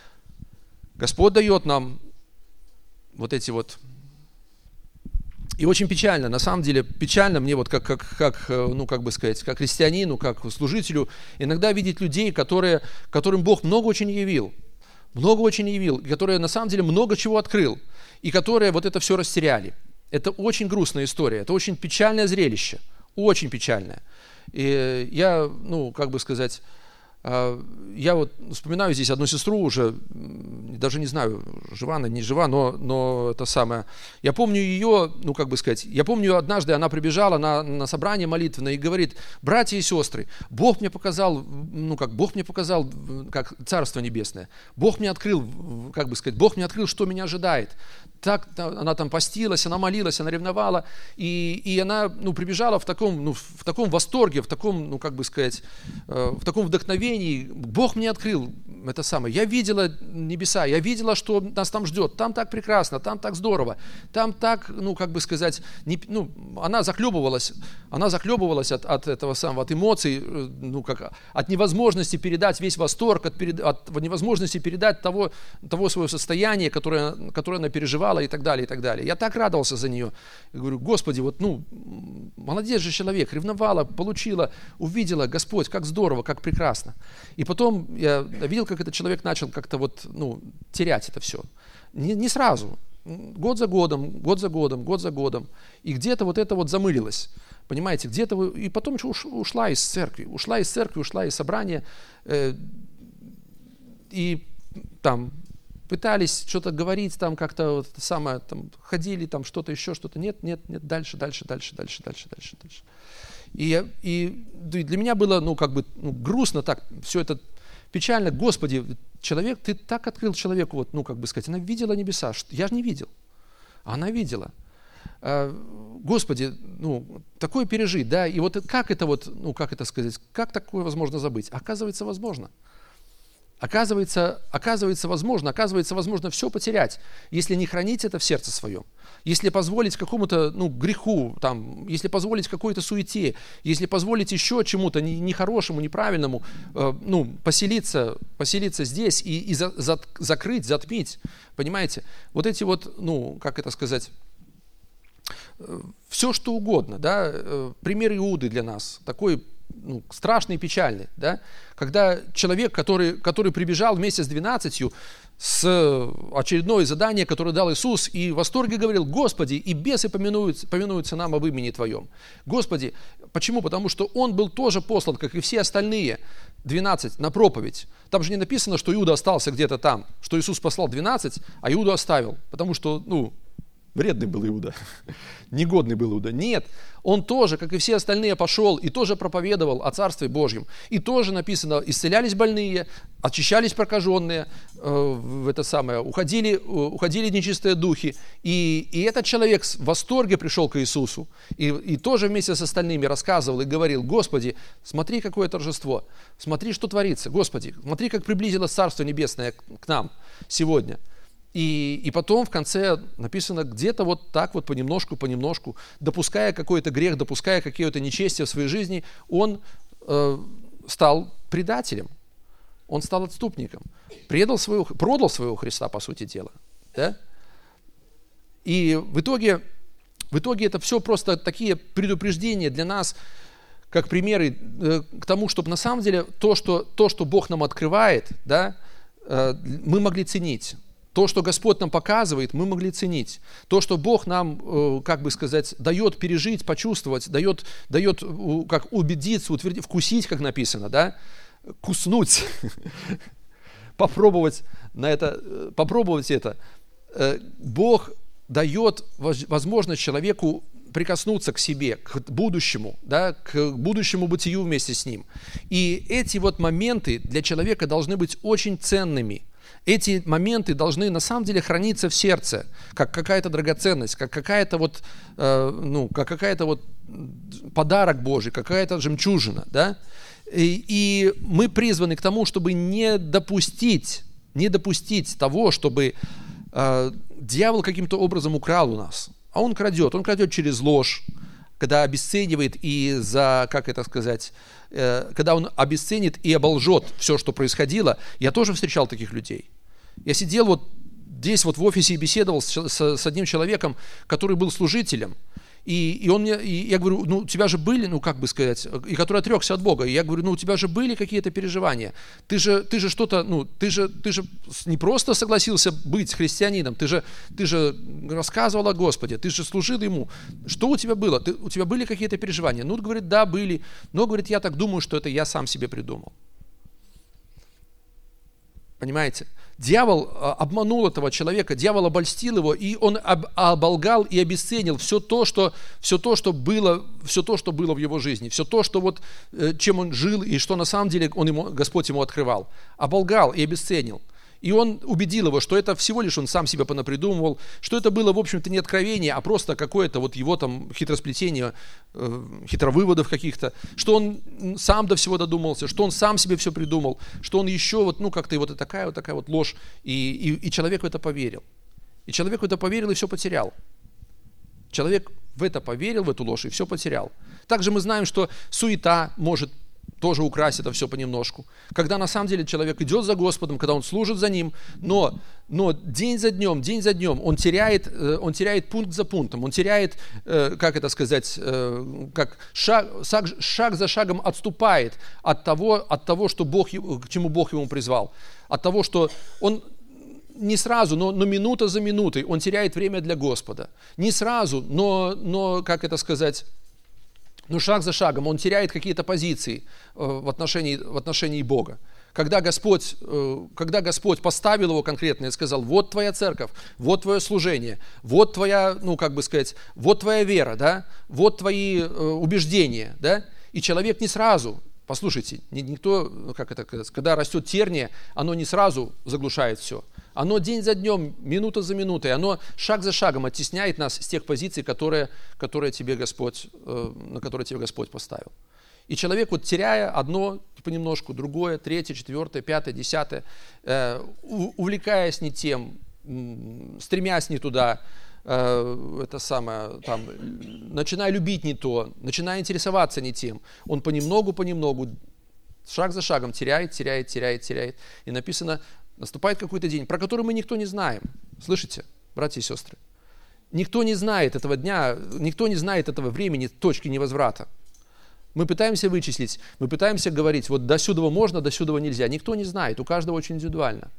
Господь дает нам вот эти вот, и очень печально, на самом деле печально мне вот как, как, как, ну, как бы сказать, как христианину, как служителю, иногда видеть людей, которые, которым Бог много очень явил, много очень явил, которые на самом деле много чего открыл, и которые вот это все растеряли. Это очень грустная история, это очень печальное зрелище, очень печальное. И я, ну, как бы сказать, я вот вспоминаю здесь одну сестру уже, даже не знаю, жива она, не жива, но, но это самое. Я помню ее, ну, как бы сказать, я помню однажды она прибежала на, на собрание молитвенное и говорит: братья и сестры, Бог мне показал, ну, как Бог мне показал, как Царство Небесное. Бог мне открыл, как бы сказать, Бог мне открыл, что меня ожидает. Так она там постилась, она молилась, она ревновала, и, и она, ну, прибежала в таком, ну, в таком восторге, в таком, ну, как бы сказать, э, в таком вдохновении. Бог мне открыл это самое. Я видела небеса, я видела, что нас там ждет. Там так прекрасно, там так здорово, там так, ну, как бы сказать, не, ну, она захлебывалась, она захлебывалась от, от этого самого, от эмоций, ну, как, от невозможности передать весь восторг, от, от невозможности передать того, того своего состояния, которое, которое она переживала переживала и так далее, и так далее. Я так радовался за нее. Я говорю, Господи, вот, ну, молодец же человек, ревновала, получила, увидела, Господь, как здорово, как прекрасно. И потом я видел, как этот человек начал как-то вот, ну, терять это все. Не, не сразу, год за годом, год за годом, год за годом. И где-то вот это вот замылилось. Понимаете, где-то вы... И потом ушла из церкви, ушла из церкви, ушла из собрания, э, и там пытались что-то говорить, там как-то вот это самое, там ходили, там что-то еще, что-то, нет, нет, нет, дальше, дальше, дальше, дальше, дальше, дальше, дальше. И, и для меня было, ну, как бы, ну, грустно так, все это печально. Господи, человек, ты так открыл человеку, вот, ну, как бы сказать, она видела небеса, я же не видел, а она видела. Господи, ну, такое пережить, да, и вот как это вот, ну, как это сказать, как такое возможно забыть? Оказывается, возможно. Оказывается, оказывается, возможно, оказывается, возможно все потерять, если не хранить это в сердце своем, если позволить какому-то, ну, греху, там, если позволить какой-то суете, если позволить еще чему-то нехорошему, неправильному, э, ну, поселиться, поселиться здесь и, и за, за, закрыть, затмить, понимаете? Вот эти вот, ну, как это сказать, э, все что угодно, да, э, пример Иуды для нас, такой, ну, страшный и печальный, да, когда человек, который, который прибежал вместе с двенадцатью с очередное задание, которое дал Иисус, и в восторге говорил, Господи, и бесы поминуются, поминуются нам об имени Твоем. Господи, почему? Потому что он был тоже послан, как и все остальные, двенадцать, на проповедь. Там же не написано, что Иуда остался где-то там, что Иисус послал двенадцать, а Иуду оставил, потому что, ну, вредный был Иуда, негодный был Иуда. Нет, он тоже, как и все остальные, пошел и тоже проповедовал о Царстве Божьем. И тоже написано, исцелялись больные, очищались прокаженные, э, в это самое, уходили, уходили нечистые духи. И, и этот человек в восторге пришел к Иисусу и, и тоже вместе с остальными рассказывал и говорил, Господи, смотри, какое торжество, смотри, что творится, Господи, смотри, как приблизилось Царство Небесное к нам сегодня. И, и потом в конце написано где-то вот так вот понемножку, понемножку, допуская какой-то грех, допуская какие-то нечестия в своей жизни, он э, стал предателем, он стал отступником, предал своего, продал своего Христа, по сути дела. Да? И в итоге, в итоге это все просто такие предупреждения для нас, как примеры э, к тому, чтобы на самом деле то, что, то, что Бог нам открывает, да, э, мы могли ценить. То, что Господь нам показывает, мы могли ценить. То, что Бог нам, как бы сказать, дает пережить, почувствовать, дает, дает как убедиться, утвердить, вкусить, как написано, да, куснуть, попробовать на это, попробовать это. Бог дает возможность человеку прикоснуться к себе, к будущему, да, к будущему бытию вместе с ним. И эти вот моменты для человека должны быть очень ценными. Эти моменты должны на самом деле храниться в сердце, как какая-то драгоценность, как какая-то вот, э, ну, как какая-то вот подарок Божий, какая-то жемчужина, да? И, и мы призваны к тому, чтобы не допустить, не допустить того, чтобы э, дьявол каким-то образом украл у нас. А он крадет, он крадет через ложь, когда обесценивает и за, как это сказать, э, когда он обесценит и оболжет все, что происходило. Я тоже встречал таких людей. Я сидел вот здесь вот в офисе и беседовал с, с, с одним человеком, который был служителем. И, и он мне, и я говорю, ну у тебя же были, ну как бы сказать, и который отрекся от Бога. И я говорю, ну у тебя же были какие-то переживания. Ты же, ты же что-то, ну ты же, ты же не просто согласился быть христианином, ты же, ты же рассказывал о Господе, ты же служил Ему. Что у тебя было? Ты, у тебя были какие-то переживания? Ну, говорит, да, были. Но, говорит, я так думаю, что это я сам себе придумал. Понимаете? Дьявол обманул этого человека, дьявол обольстил его, и он об, оболгал и обесценил все то, что, все, то, что было, все то, что было в его жизни, все то, что вот, чем он жил, и что на самом деле он ему, Господь ему открывал. Оболгал и обесценил. И он убедил его, что это всего лишь он сам себя понапридумывал, что это было, в общем-то, не откровение, а просто какое-то вот его там хитросплетение, э, хитровыводов каких-то, что он сам до всего додумался, что он сам себе все придумал, что он еще вот, ну, как-то вот такая вот такая вот ложь, и, и, и человек в это поверил. И человек в это поверил и все потерял. Человек в это поверил, в эту ложь, и все потерял. Также мы знаем, что суета может тоже украсть это все понемножку. Когда на самом деле человек идет за Господом, когда он служит за Ним, но, но день за днем, день за днем он теряет, он теряет пункт за пунктом, он теряет, как это сказать, как шаг, шаг, шаг за шагом отступает от того, от того, что Бог, к чему Бог его призвал, от того, что он не сразу, но, но минута за минутой он теряет время для Господа. Не сразу, но, но как это сказать, но шаг за шагом он теряет какие-то позиции в отношении, в отношении Бога. Когда Господь, когда Господь поставил его конкретно и сказал, вот твоя церковь, вот твое служение, вот твоя, ну как бы сказать, вот твоя вера, да, вот твои убеждения, да, и человек не сразу, послушайте, никто, как это сказать, когда растет терния, оно не сразу заглушает все. Оно день за днем, минута за минутой, оно шаг за шагом оттесняет нас с тех позиций, которые, которые тебе Господь, на которые тебе Господь поставил. И человек, вот теряя одно понемножку, другое, третье, четвертое, пятое, десятое, увлекаясь не тем, стремясь не туда, это самое, там, начиная любить не то, начиная интересоваться не тем, он понемногу, понемногу, шаг за шагом теряет, теряет, теряет, теряет. И написано, наступает какой-то день, про который мы никто не знаем. Слышите, братья и сестры? Никто не знает этого дня, никто не знает этого времени, точки невозврата. Мы пытаемся вычислить, мы пытаемся говорить, вот до сюда можно, до сюда нельзя. Никто не знает, у каждого очень индивидуально.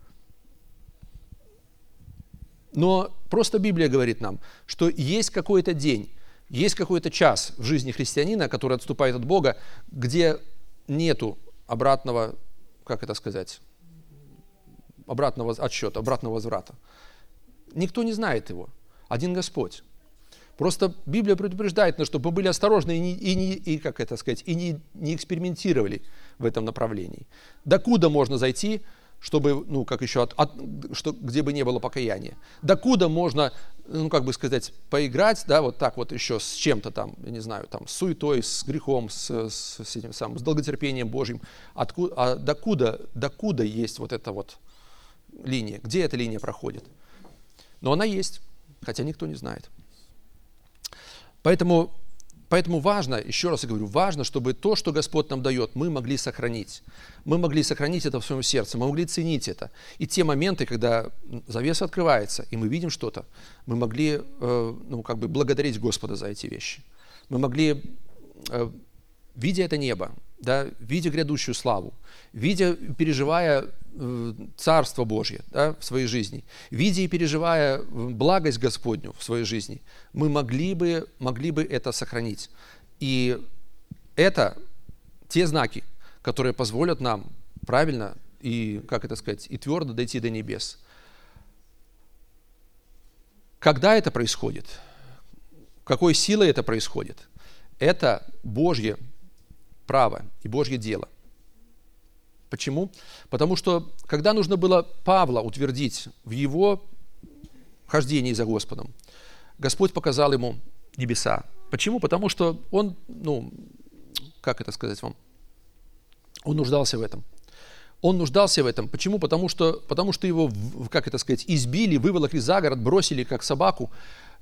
Но просто Библия говорит нам, что есть какой-то день, есть какой-то час в жизни христианина, который отступает от Бога, где нету обратного, как это сказать, обратного отсчета, обратного возврата. Никто не знает его. Один Господь. Просто Библия предупреждает нас, чтобы мы были осторожны и, не, и, не, и как это сказать, и не, не экспериментировали в этом направлении. Докуда можно зайти, чтобы, ну, как еще, от, от, что, где бы не было покаяния? Докуда можно, ну, как бы сказать, поиграть, да, вот так вот еще с чем-то там, я не знаю, там, с суетой, с грехом, с, с, с этим самым, с долготерпением Божьим. Откуда, а докуда, докуда есть вот эта вот линия? Где эта линия проходит? Но она есть, хотя никто не знает. Поэтому, поэтому важно, еще раз я говорю, важно, чтобы то, что Господь нам дает, мы могли сохранить. Мы могли сохранить это в своем сердце, мы могли ценить это. И те моменты, когда завеса открывается, и мы видим что-то, мы могли э, ну, как бы благодарить Господа за эти вещи. Мы могли, э, видя это небо, да, видя грядущую славу, видя, переживая э, Царство Божье, да, в своей жизни, видя и переживая благость Господню в своей жизни, мы могли бы, могли бы это сохранить. И это те знаки, которые позволят нам правильно и, как это сказать, и твердо дойти до небес. Когда это происходит? Какой силой это происходит? Это Божье право и Божье дело. Почему? Потому что, когда нужно было Павла утвердить в его хождении за Господом, Господь показал ему небеса. Почему? Потому что он, ну, как это сказать вам, он нуждался в этом. Он нуждался в этом. Почему? Потому что, потому что его, как это сказать, избили, выволокли за город, бросили как собаку.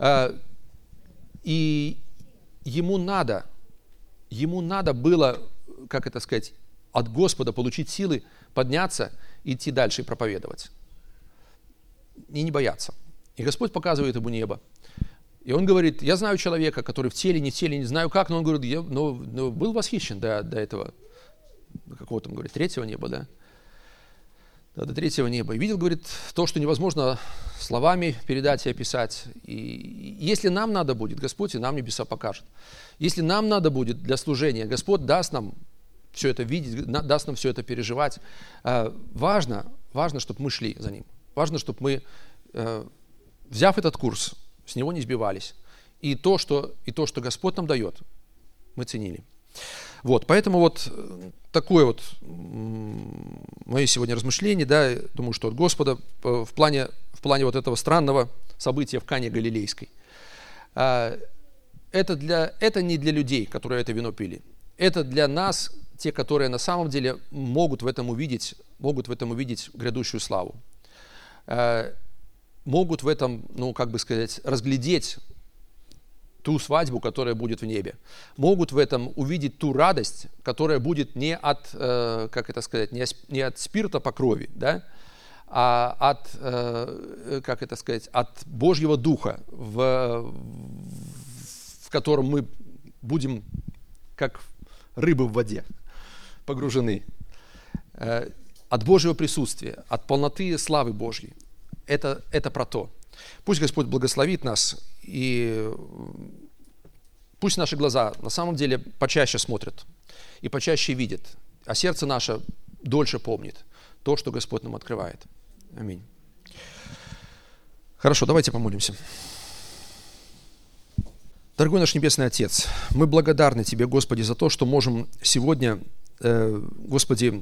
И ему надо, ему надо было, как это сказать, от Господа получить силы подняться, идти дальше и проповедовать. И не бояться. И Господь показывает ему небо. И он говорит, я знаю человека, который в теле, не в теле, не знаю как, но он говорит, я но, но был восхищен до, до этого, какого там, говорит, третьего неба, да? Да, до третьего неба. И видел, говорит, то, что невозможно словами передать и описать. И если нам надо будет, Господь и нам небеса покажет. Если нам надо будет для служения, Господь даст нам все это видеть, даст нам все это переживать. Важно, важно, чтобы мы шли за Ним. Важно, чтобы мы, взяв этот курс, с него не сбивались. И то, что, и то, что Господь нам дает, мы ценили. Вот, поэтому вот такое вот мое сегодня размышление, да, думаю, что от Господа в плане, в плане вот этого странного события в Кане Галилейской. Это, для, это не для людей, которые это вино пили. Это для нас, те, которые на самом деле могут в этом увидеть, могут в этом увидеть грядущую славу. Могут в этом, ну, как бы сказать, разглядеть ту свадьбу, которая будет в небе. Могут в этом увидеть ту радость, которая будет не от, э, как это сказать, не, не от спирта по крови, да, а от, э, как это сказать, от Божьего Духа, в, в котором мы будем как рыбы в воде погружены. Э, от Божьего присутствия, от полноты славы Божьей. Это, это про то. Пусть Господь благословит нас, и пусть наши глаза на самом деле почаще смотрят и почаще видят, а сердце наше дольше помнит то, что Господь нам открывает. Аминь. Хорошо, давайте помолимся. Дорогой наш Небесный Отец, мы благодарны Тебе, Господи, за то, что можем сегодня, э, Господи,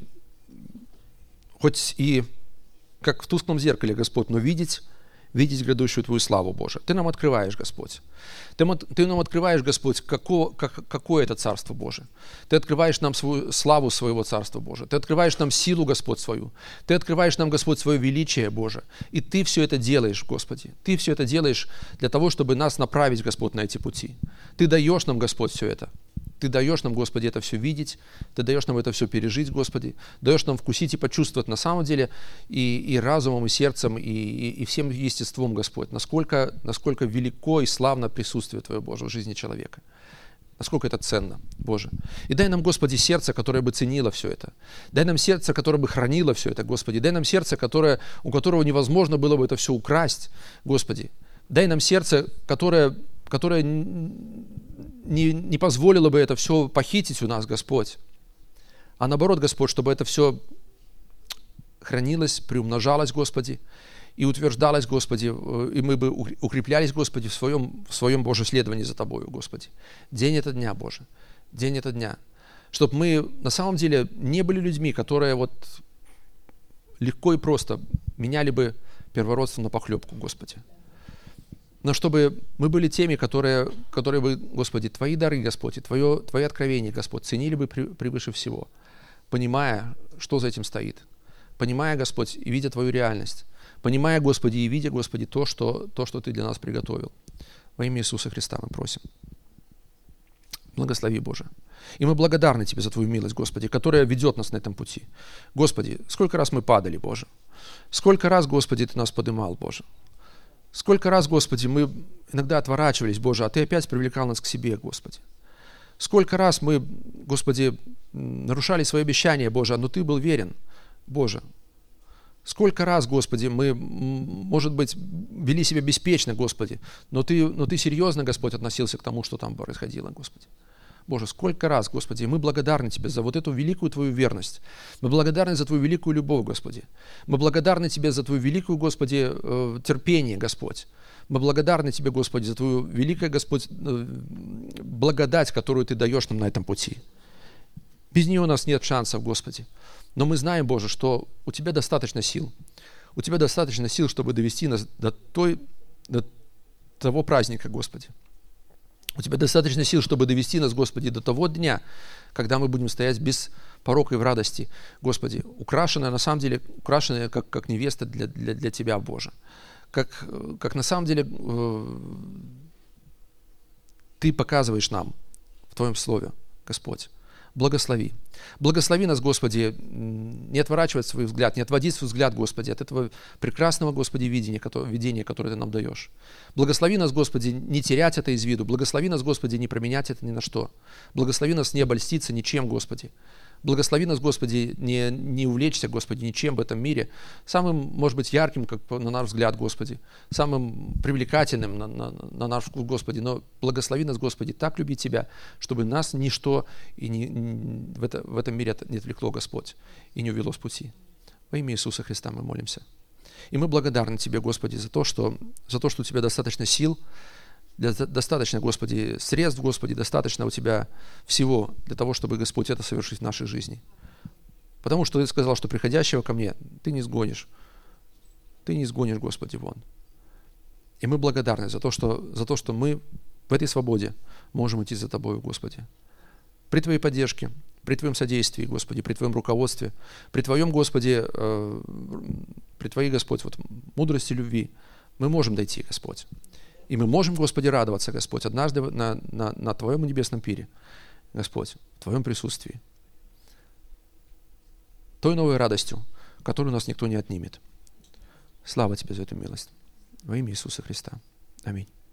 хоть и как в тусклом зеркале, Господь, но видеть, видеть грядущую Твою славу, Боже. Ты нам открываешь, Господь. Ты, ты нам открываешь, Господь, како, как, какое это Царство Божие. Ты открываешь нам свою славу своего Царства Божия. Ты открываешь нам силу, Господь, свою. Ты открываешь нам, Господь, свое величие, Боже. И Ты все это делаешь, Господи. Ты все это делаешь для того, чтобы нас направить, Господь, на эти пути. Ты даешь нам, Господь, все это. Ты даешь нам, Господи, это все видеть, Ты даешь нам это все пережить, Господи, даешь нам вкусить и почувствовать на самом деле и, и разумом, и сердцем, и, и, и всем естеством, Господь, насколько, насколько велико и славно присутствие Твое, Боже, в жизни человека. Насколько это ценно, Боже. И дай нам, Господи, сердце, которое бы ценило все это. Дай нам сердце, которое бы хранило все это, Господи. Дай нам сердце, которое, у которого невозможно было бы это все украсть, Господи. Дай нам сердце, которое, которое не, не позволило бы это все похитить у нас, Господь. А наоборот, Господь, чтобы это все хранилось, приумножалось, Господи, и утверждалось, Господи, и мы бы укреплялись, Господи, в своем, в своем Божьем следовании за Тобою, Господи. День это дня, Боже, день это дня. Чтобы мы на самом деле не были людьми, которые вот легко и просто меняли бы первородство на похлебку, Господи. Но чтобы мы были теми, которые, которые бы, Господи, Твои дары, Господь, и Твое, Твои откровения, Господь, ценили бы превыше всего, понимая, что за этим стоит, понимая, Господь, и видя Твою реальность, понимая, Господи, и видя, Господи, то, что, то, что Ты для нас приготовил. Во имя Иисуса Христа мы просим. Благослови, Боже. И мы благодарны Тебе за Твою милость, Господи, которая ведет нас на этом пути. Господи, сколько раз мы падали, Боже. Сколько раз, Господи, Ты нас поднимал, Боже. Сколько раз, Господи, мы иногда отворачивались, Боже, а Ты опять привлекал нас к себе, Господи. Сколько раз мы, Господи, нарушали свои обещания, Боже, но Ты был верен, Боже. Сколько раз, Господи, мы, может быть, вели себя беспечно, Господи, но Ты, но Ты серьезно, Господь, относился к тому, что там происходило, Господи. Боже, сколько раз, Господи, мы благодарны Тебе за вот эту великую Твою верность. Мы благодарны за Твою великую любовь, Господи. Мы благодарны Тебе за Твою великую, Господи, терпение, Господь. Мы благодарны Тебе, Господи, за Твою великую, Господь, благодать, которую Ты даешь нам на этом пути. Без нее у нас нет шансов, Господи. Но мы знаем, Боже, что у Тебя достаточно сил. У Тебя достаточно сил, чтобы довести нас до, той, до того праздника, Господи. У Тебя достаточно сил, чтобы довести нас, Господи, до того дня, когда мы будем стоять без порока и в радости, Господи, украшенная, на самом деле, украшенная как, как невеста для, для, для Тебя, Боже. Как, как на самом деле э, Ты показываешь нам в Твоем Слове, Господь. Благослови. Благослови нас, Господи, не отворачивать свой взгляд, не отводить свой взгляд, Господи, от этого прекрасного, Господи, видения, которое, видения, которое Ты нам даешь. Благослови нас, Господи, не терять это из виду. Благослови нас, Господи, не променять это ни на что. Благослови нас не обольститься ничем, Господи. Благослови нас, Господи, не, не увлечься, Господи, ничем в этом мире. Самым, может быть, ярким, как на наш взгляд, Господи, самым привлекательным на, на, на наш вкус, Господи, но благослови нас, Господи, так любить Тебя, чтобы нас ничто и не, не, в, это, в этом мире не отвлекло, Господь, и не увело с пути. Во имя Иисуса Христа мы молимся. И мы благодарны Тебе, Господи, за то, что, за то, что у Тебя достаточно сил, достаточно, Господи, средств, Господи, достаточно у Тебя всего для того, чтобы, Господь, это совершить в нашей жизни. Потому что Ты сказал, что приходящего ко мне Ты не сгонишь. Ты не сгонишь, Господи, вон. И мы благодарны за то, что, за то, что мы в этой свободе можем идти за Тобою, Господи. При Твоей поддержке, при Твоем содействии, Господи, при Твоем руководстве, при Твоем, Господи, э, при Твоей, Господь, вот, мудрости, любви мы можем дойти, Господь. И мы можем, Господи, радоваться, Господь, однажды на, на, на Твоем небесном пире, Господь, в Твоем присутствии. Той новой радостью, которую у нас никто не отнимет. Слава Тебе за эту милость. Во имя Иисуса Христа. Аминь.